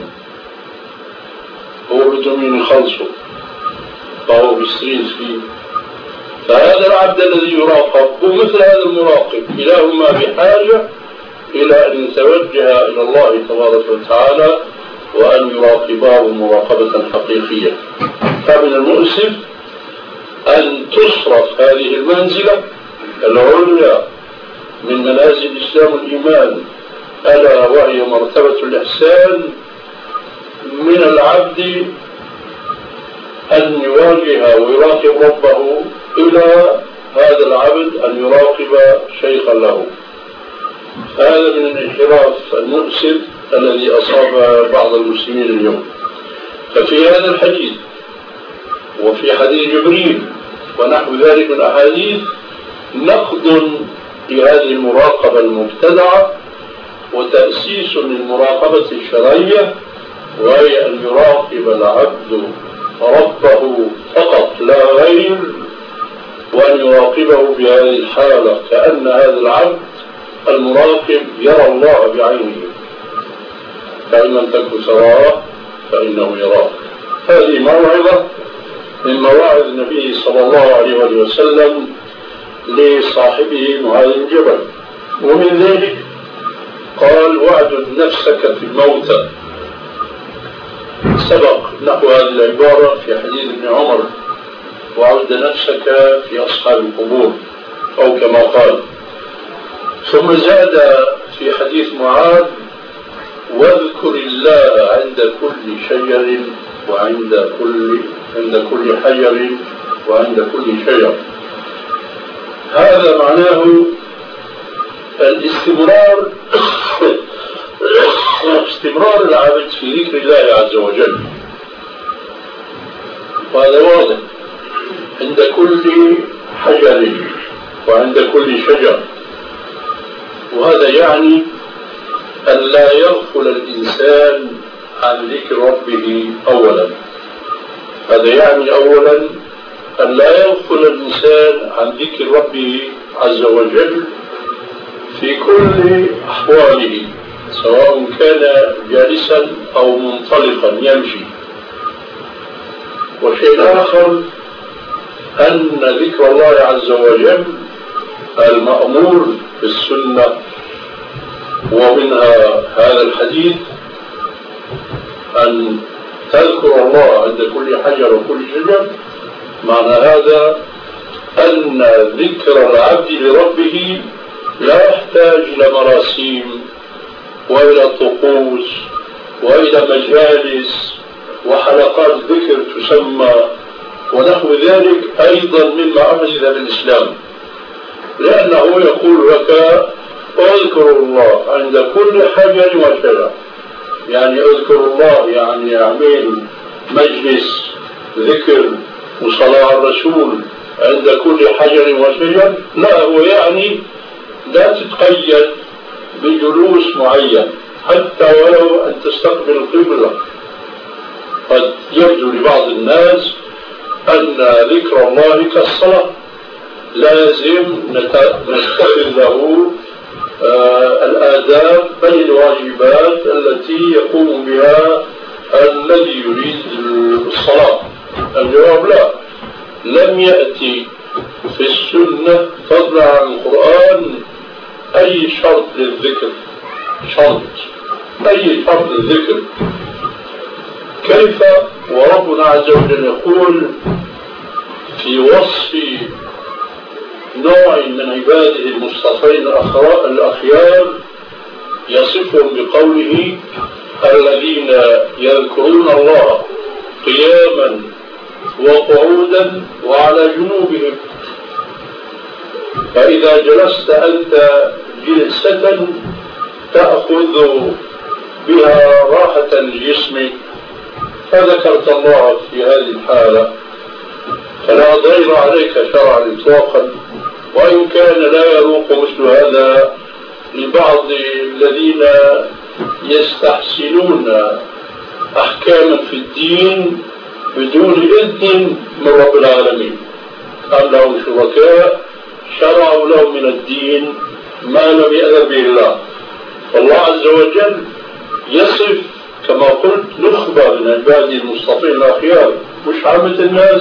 هو بده من يخلصه فهو بيستغيث فيه. فهذا العبد الذي يراقب هو مثل هذا المراقب، كلاهما بحاجة إلى أن يتوجه إلى الله تبارك وتعالى وأن يراقباه مراقبة حقيقية. فمن المؤسف أن تصرف هذه المنزلة العليا من منازل الإسلام والإيمان، ألا وهي مرتبة الإحسان، من العبد أن يواجه ويراقب ربه إلى هذا العبد أن يراقب شيخا له. هذا من الانحراف المؤسف الذي أصاب بعض المسلمين اليوم. ففي هذا الحديث وفي حديث جبريل ونحو ذلك من الأحاديث نقد لهذه المراقبة المبتدعة وتأسيس للمراقبة الشرعية، وهي أن يراقب العبد ربه فقط لا غير، وأن يراقبه بهذه الحالة كأن هذا العبد المراقب يرى الله بعينه، فإن لم تكن تراه فإنه يراك. هذه موعظة من مواعظ النبي صلى الله عليه وسلم لصاحبه معاذ بن جبل. ومن ذلك قال واعدد نفسك في الموتى. سبق نحو هذه العبارة في حديث ابن عمر: وعد نفسك في أصحاب القبور، أو كما قال. ثم زاد في حديث معاذ: واذكر الله عند كل شجر وعند كل عند كل حجر وعند كل شجر. هذا معناه الاستمرار استمرار العبد في ذكر الله عز وجل، وهذا واضح عند كل حجر وعند كل شجر. وهذا يعني أن لا يغفل الإنسان عن ذكر ربه أولا. هذا يعني أولا أن لا يغفل الإنسان عن ذكر ربه عز وجل في كل أحواله، سواء كان جالسا أو منطلقا يمشي. وشيء آخر أن ذكر الله عز وجل المأمور في السنة، ومنها هذا الحديث: أن تذكر الله عند كل حجر وكل شجر. معنى هذا أن ذكر العبد لربه لا يحتاج إلى مراسيم وإلى طقوس وإلى مجالس وحلقات ذكر تسمى ونحو ذلك، أيضا مما أعجز بالإسلام، لأنه يقول لك: اذكر الله عند كل حجر وشجر. يعني اذكر الله يعني اعمل مجلس ذكر وصلاة على الرسول عند كل حجر وشجر. لا، هو يعني لا تتقيد بجلوس معين، حتى ولو أن تستقبل القبلة. قد يبدو لبعض الناس أن ذكر الله كالصلاة لازم نتخذ له آه الآداب بل الواجبات التي يقوم بها الذي يريد الصلاة. الجواب لا، لم يأتي في السنة فضلا عن القرآن أي شرط للذكر، شرط أي شرط للذكر. كيف وربنا عز وجل يقول في وصف نوع من عباده المصطفين الأخيار، يصفهم بقوله: الذين يذكرون الله قياما وقعودا وعلى جنوبهم. فإذا جلست أنت جلسة تأخذ بها راحة لجسمك فذكرت الله في هذه الحالة، فلا ضير عليك شرعا إطلاقا. وإن كان لا يروق مثل هذا لبعض الذين يستحسنون أحكاما في الدين بدون إذن من رب العالمين، أم لهم شركاء شرعوا لهم من الدين ما لم يأذن به الله. فالله عز وجل يصف كما قلت نخبة من عباده المصطفين الأخيار، مش عامة الناس،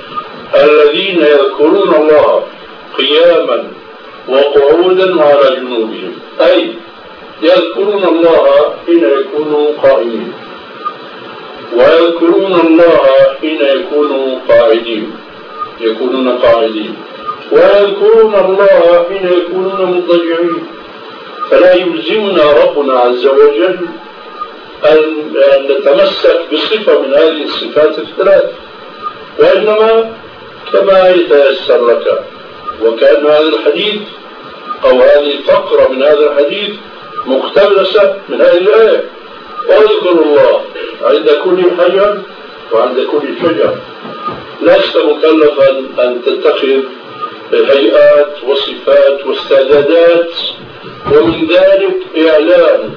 الذين يذكرون الله قياما وقعودا وعلى جنوبهم، أي يذكرون الله حين يكونوا قائمين، ويذكرون الله حين يكونوا قاعدين يكونون قاعدين ويذكرون الله حين يكونون مضطجعين. فلا يلزمنا ربنا عز وجل أن نتمسك بصفة من هذه الصفات الثلاث، وإنما كما يتيسر لك. وكأن هذا الحديث أو هذه الفقرة من هذا الحديث مقتبسة من هذه الآية: واذكر الله عند كل حجر وعند كل شجر. لست مكلفا أن تتخذ هيئات وصفات واستعدادات، ومن ذلك إعلان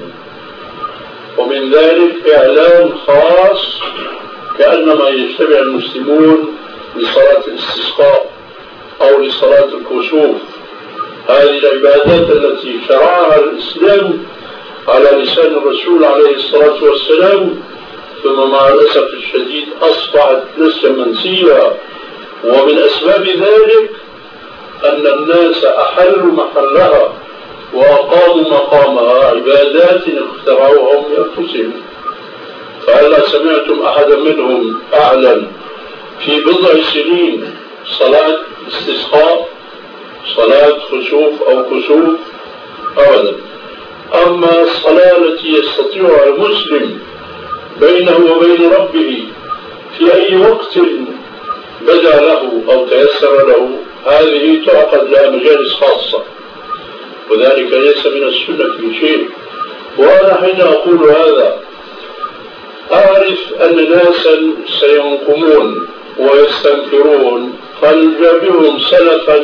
ومن ذلك إعلان خاص كأنما يجتمع المسلمون لصلاة الاستسقاء أو لصلاة الكسوف. هذه العبادات التي شرعها الإسلام على لسان الرسول عليه الصلاة والسلام، ثم مع الأسف الشديد أصبحت نسيا منسيا. ومن أسباب ذلك أن الناس أحلوا محلها وأقاموا مقامها عبادات اخترعوها هم بأنفسهم. فهلا سمعتم أحدا منهم أعلن في بضع سنين صلاة استسقاء، صلاة خسوف أو كسوف؟ أبدا. أما الصلاة التي يستطيعها المسلم بينه وبين ربه في أي وقت بدا له أو تيسر له، هذه تعقد لها مجالس خاصة، وذلك ليس من السنة في شيء. وأنا حين أقول هذا أعرف أن ناسا سينقمون ويستنكرون، فلجابهم سلفا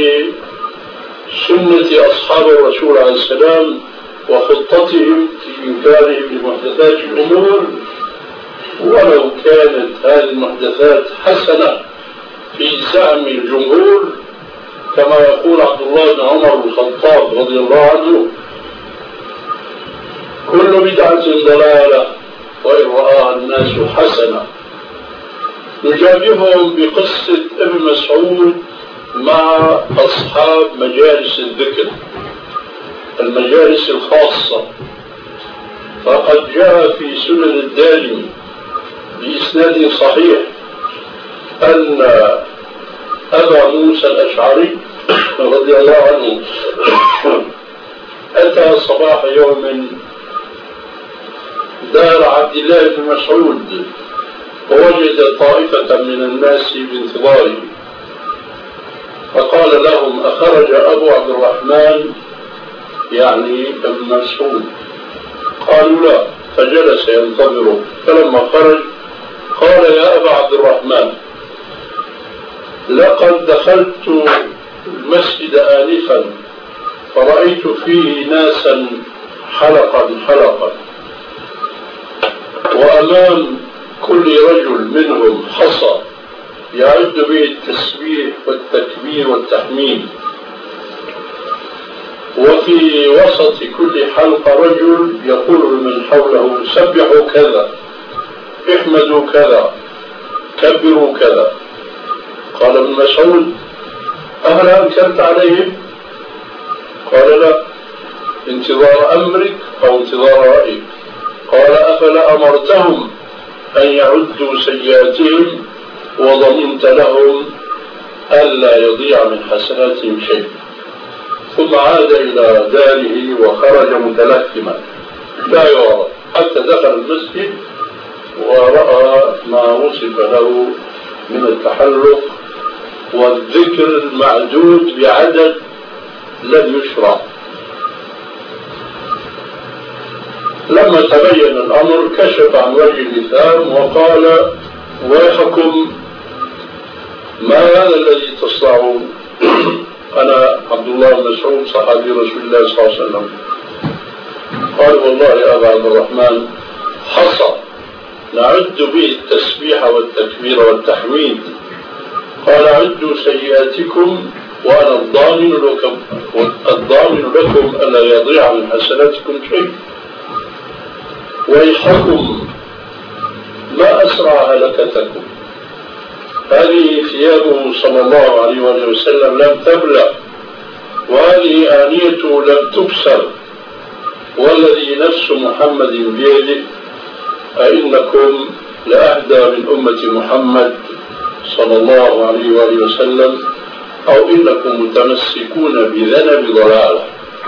بسنة أصحاب الرسول عليه السلام وخطتهم في إنكارهم لمحدثات الأمور، ولو كانت هذه المحدثات حسنة في زعم الجمهور، كما يقول عبد الله بن عمر بن الخطاب رضي الله عنه: كل بدعة ضلالة وإن رآها الناس حسنة. نجابههم بقصة ابن مسعود مع أصحاب مجالس الذكر، المجالس الخاصة. فقد جاء في سنن الدارمي بإسناد صحيح أن أبا موسى الأشعري رضي الله عنه أتى صباح يوم دار عبد الله بن مسعود، ووجد طائفة من الناس بانتظاره، فقال لهم: أخرج أبو عبد الرحمن، يعني ابن مسعود؟ قالوا: لا. فجلس ينتظره، فلما خرج قال: يا أبا عبد الرحمن، لقد دخلت المسجد آنفا فرأيت فيه ناسا حلقا حلقا، وأمام كل رجل منهم حصى يعد به التسبيح والتكبير والتحميد، وفي وسط كل حلقة رجل يقول لمن حوله: سبحوا كذا، احمدوا كذا، كبروا كذا. قال ابن مسعود: أهل أنكرت عليهم؟ قال: لا، انتظار أمرك أو انتظار رأيك. قال: أفلا أمرتهم أن يعدوا سيئاتهم وضمنت لهم ألا يضيع من حسناتهم شيء؟ ثم عاد إلى داره وخرج متلثما لا يعرف، حتى دخل المسجد ورأى ما وصف له من التحلق والذكر المعدود بعدد لم يشرع. لما تبين الأمر كشف عن وجه اللثام وقال: ويحكم ما هذا الذي تصنعون؟ أنا عبد الله بن مسعود صحابي رسول الله صلى الله عليه وسلم. قال: والله يا أبا عبد الرحمن، حصى نعد به التسبيح والتكبير والتحميد. قال: عدوا سيئاتكم وأنا الضامن لكم الضامن لكم ألا يضيع من حسناتكم شيء. ويحكم ما أسرع هلكتكم. هذه ثيابه صلى الله عليه وآله وسلم لم تبلى، وهذه آنيته لم تكسر، والذي نفس محمد بيده أئنكم لأهدى من أمة محمد صلى الله عليه وآله وسلم، أو إنكم متمسكون بذنب ضلالة.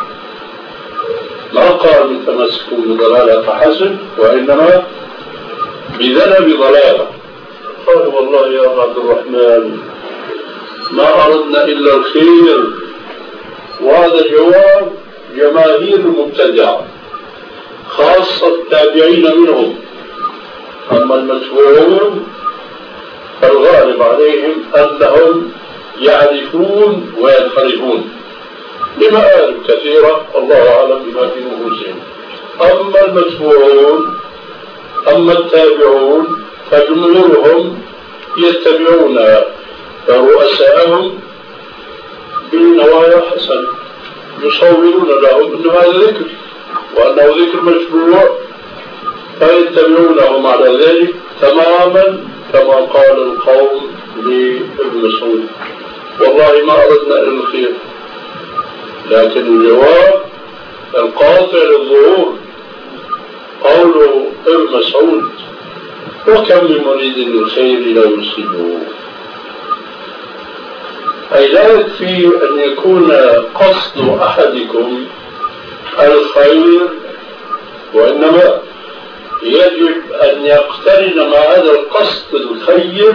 ما قال متمسكون بضلالة فحسب، وإنما بذنب ضلالة. قال: والله يا عبد الرحمن ما أردنا إلا الخير. وهذا جواب جماهير المبتدعة خاصة التابعين منهم. أما المتبوعون فالغالب عليهم أنهم يعرفون وينحرفون لمآرب كثيرة، الله أعلم بما في نفوسهم. أما المتبوعون أما التابعون فجمهورهم يتبعون رؤساءهم بنوايا حسنة، يصورون لهم أن هذا ذكر وأنه ذكر مشروع، فيتبعونهم على ذلك تماما كما قال القوم لابن مسعود: والله ما أردنا إلا الخير. لكن الجواب القاطع للظهور قول ابن مسعود وكم من مريد للخير لا يصيبه، أي لا يكفي أن يكون قصد أحدكم الخير، وإنما يجب أن يقترن مع هذا القصد الخير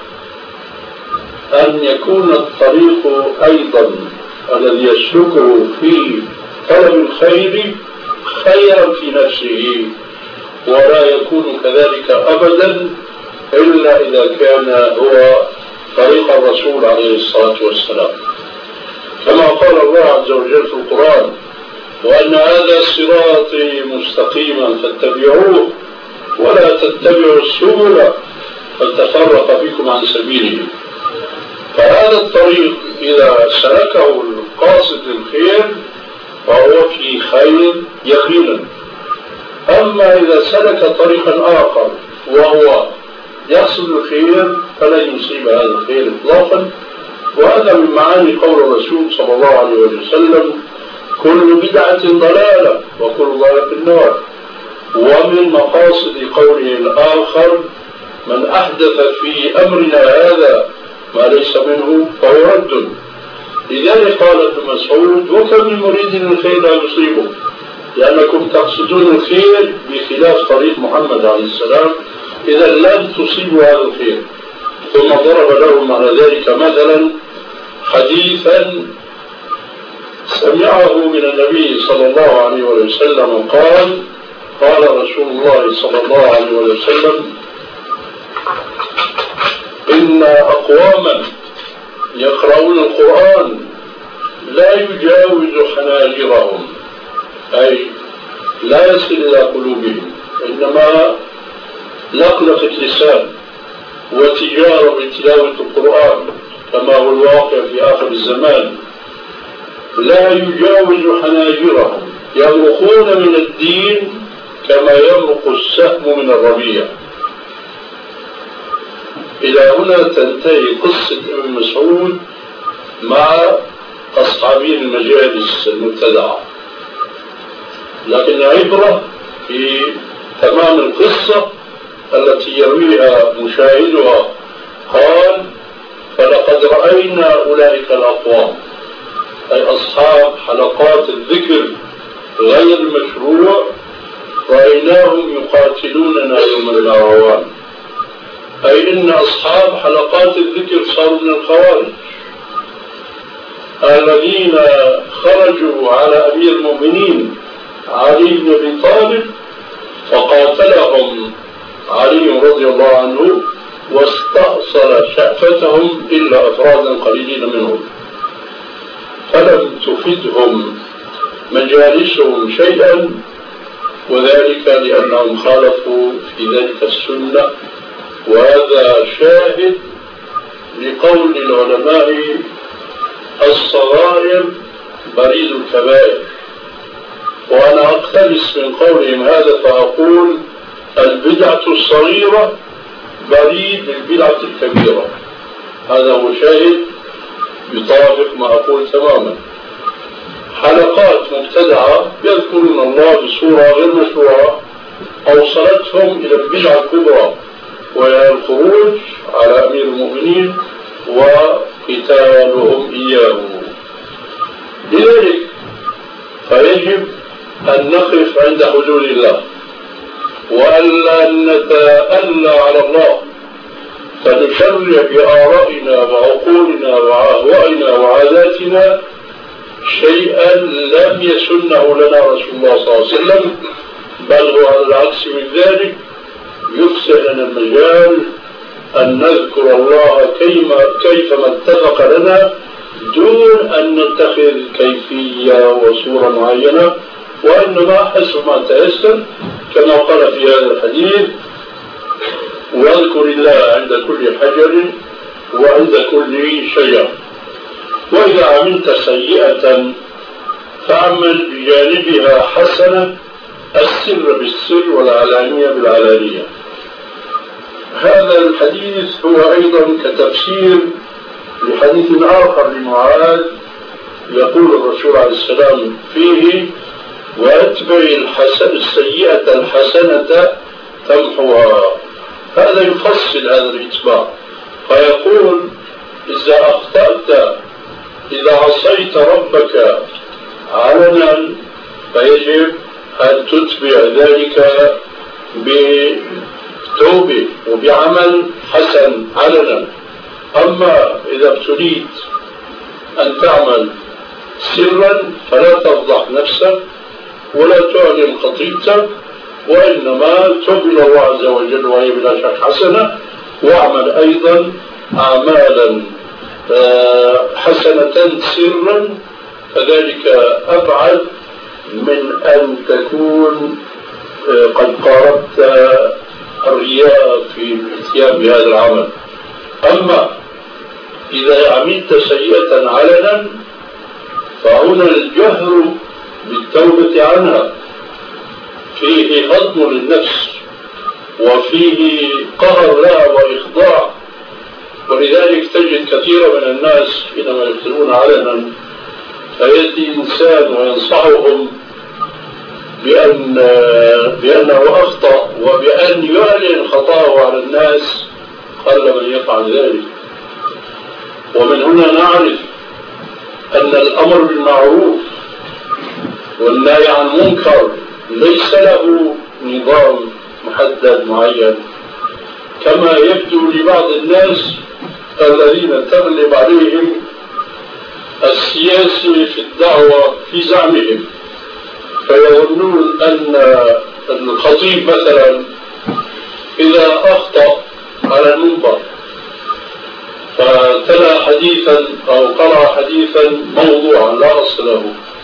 أن يكون الطريق أيضا الذي يسلكه في طلب الخير خيرا في نفسه، ولا يكون كذلك أبدا إلا إذا كان هو طريق الرسول عليه الصلاة والسلام، كما قال الله عز وجل في القرآن: وأن هذا صراطي مستقيما فاتبعوه ولا تتبعوا السبل فتفرق بكم عن سبيله. فهذا الطريق إذا سلكه القاصد للخير فهو في خير يقينا. أما إذا سلك طريقا آخر وهو يقصد الخير فلن يصيب هذا الخير إطلاقا. وهذا من معاني قول الرسول صلى الله عليه وسلم: كل بدعة ضلالة وكل ضلالة في النار. ومن مقاصد قوله الآخر: من أحدث في أمرنا هذا ما ليس منه فهو رد. لذلك قال ابن مسعود: وكم من مريد للخير لا يصيبه، لأنكم تقصدون الخير بخلاف طريق محمد عليه السلام، إذا لن تصيبوا هذا الخير. ثم ضرب لهم على ذلك مثلا حديثا سمعه من النبي صلى الله عليه وسلم قال: قال رسول الله صلى الله عليه وسلم: إن أقواما يقرؤون القرآن لا يجاوز حناجرهم، أي لا يصل إلى قلوبهم، إنما لقلقة اللسان وتجارة بتلاوة القرآن كما هو الواقع في آخر الزمان، لا يجاوز حناجرهم، يمرقون من الدين كما يمرق السهم من الرمية. إلى هنا تنتهي قصة ابن مسعود مع أصحابين المجالس المبتدعة، لكن العبرة في تمام القصة التي يرويها مشاهدها. قال: فلقد رأينا أولئك الأقوام، أي أصحاب حلقات الذكر غير المشروع، رأيناهم يقاتلوننا يوم الأعوام، أي إن أصحاب حلقات الذكر صاروا من الخوارج الذين خرجوا على أمير المؤمنين علي بن أبي طالب فقاتلهم علي رضي الله عنه واستأصل شأفتهم إلا أفرادا قليلين منهم، فلم تفدهم مجالسهم شيئا، وذلك لأنهم خالفوا في ذلك السنة. وهذا شاهد لقول العلماء: الصغائر بريد الكبائر. وأنا أقتبس من قولهم هذا فأقول: البدعة الصغيرة بريد البدعة الكبيرة. هذا هو شاهد يطابق ما أقول تماما. حلقات مبتدعة يذكرون الله بصورة غير مشروعة أوصلتهم إلى البدعة الكبرى، وهي الخروج على أمير المؤمنين وقتالهم إياه. لذلك فيجب أن نقف عند حدود الله وألا نتألى على الله، فنشرع بآرائنا وعقولنا وأهوائنا وعاداتنا شيئا لم يسنه لنا رسول الله صلى الله عليه وسلم، بل هو على العكس من ذلك يفسح لنا المجال أن نذكر الله كيفما اتفق لنا دون أن نتخذ كيفية وصورة معينة، وإنما حسب ما تيسر كما قال في هذا الحديث: واذكر الله عند كل حجر وعند كل شجر، وإذا عملت سيئة فاعمل بجانبها حسنة، السر بالسر والعلانية بالعلانية. هذا الحديث هو أيضا كتفسير لحديث آخر لمعاذ يقول الرسول عليه السلام فيه: وأتبع الحسن السيئة الحسنة تمحوها. هذا يفصل هذا الإتباع فيقول إذا أخطأت إذا عصيت ربك علنا فيجب أن تتبع ذلك بتوبة وبعمل حسن علنا. أما إذا ابتليت أن تعمل سرا فلا تفضح نفسك ولا تعلن خطيئتك، وإنما تب إلى الله عز وجل وهي بلا شك حسنة، واعمل أيضا أعمالا حسنة سرا، فذلك أبعد من أن تكون قد قاربت الرياء في الاتيان بهذا العمل. أما إذا عملت سيئة علنا فهنا الجهر بالتوبة عنها فيه هضم للنفس وفيه قهر لها وإخضاع، ولذلك تجد كثيرا من الناس حينما يفترون علنا فيأتي إنسان وينصحهم بأن بأنه أخطأ وبأن يعلن خطأه على الناس، قل من يفعل ذلك. ومن هنا نعرف أن الأمر بالمعروف والنهي عن المنكر ليس له نظام محدد معين، كما يبدو لبعض الناس الذين تغلب عليهم السياسة في الدعوة في زعمهم، فيظنون أن الخطيب مثلا إذا أخطأ على المنبر فتلا حديثا أو قرأ حديثا موضوعا لا أصل له،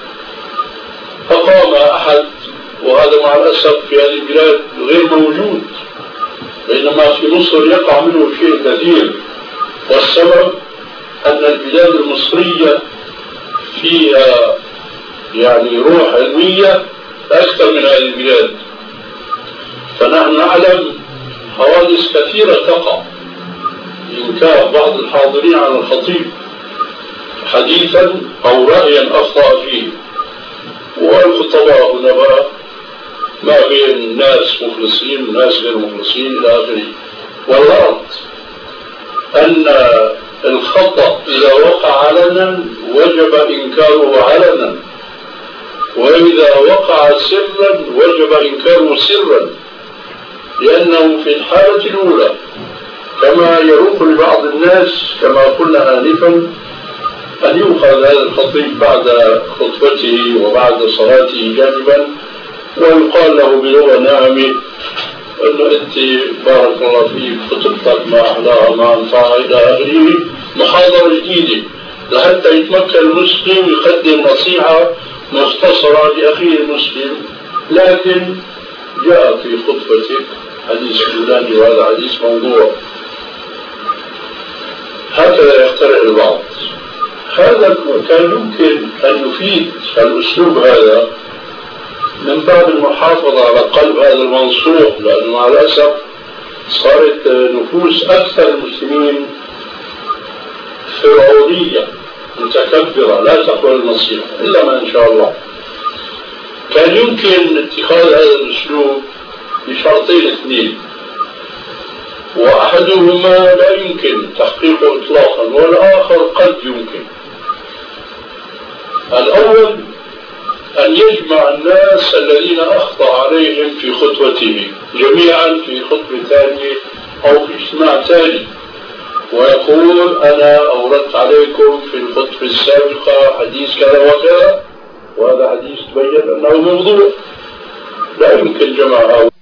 فقام أحد، وهذا مع الأسف في هذه البلاد غير موجود، بينما في مصر يقع منه شيء كثير، والسبب أن البلاد المصرية فيها يعني روح علمية أكثر من هذه البلاد، فنحن نعلم حوادث كثيرة تقع إنكار بعض الحاضرين على الخطيب حديثا أو رأيا أخطأ فيه. والخطباء هنا بقى ما بين ناس مخلصين وناس غير مخلصين إلى آخره. والغرض أن الخطأ إذا وقع علنا وجب إنكاره علنا، وإذا وقع سرا وجب إنكاره سرا، لأنه في الحالة الأولى كما يروق لبعض الناس كما قلنا آنفا أن يؤخذ هذا الخطيب بعد خطبته وبعد صلاته جانبا ويقال له بلغة ناعمة أنه أنت بارك الله فيك خطبتك ما أحلاها ما أنفعها إلى آخره، محاضرة جديدة لحتى يتمكن المسلم يقدم نصيحة مختصرة لأخيه المسلم. لكن جاء في خطبتك حديث فلاني وهذا حديث موضوع، هكذا يخترع البعض. هذا كان يمكن أن يفيد الأسلوب هذا من باب المحافظة على قلب هذا المنصوح، لأنه مع الأسف صارت نفوس أكثر المسلمين فرعونية متكبرة لا تقبل النصيحة إلا ما إن شاء الله. كان يمكن اتخاذ هذا الأسلوب بشرطين اثنين، وأحدهما لا يمكن تحقيقه إطلاقا والآخر قد يمكن. الأول أن يجمع الناس الذين أخطأ عليهم في خطوته جميعا في خطبة ثانية أو في اجتماع ثاني، ويقول أنا أوردت عليكم في الخطبة السابقة حديث كذا وكذا، وهذا حديث تبين أنه موضوع. لا يمكن جمعها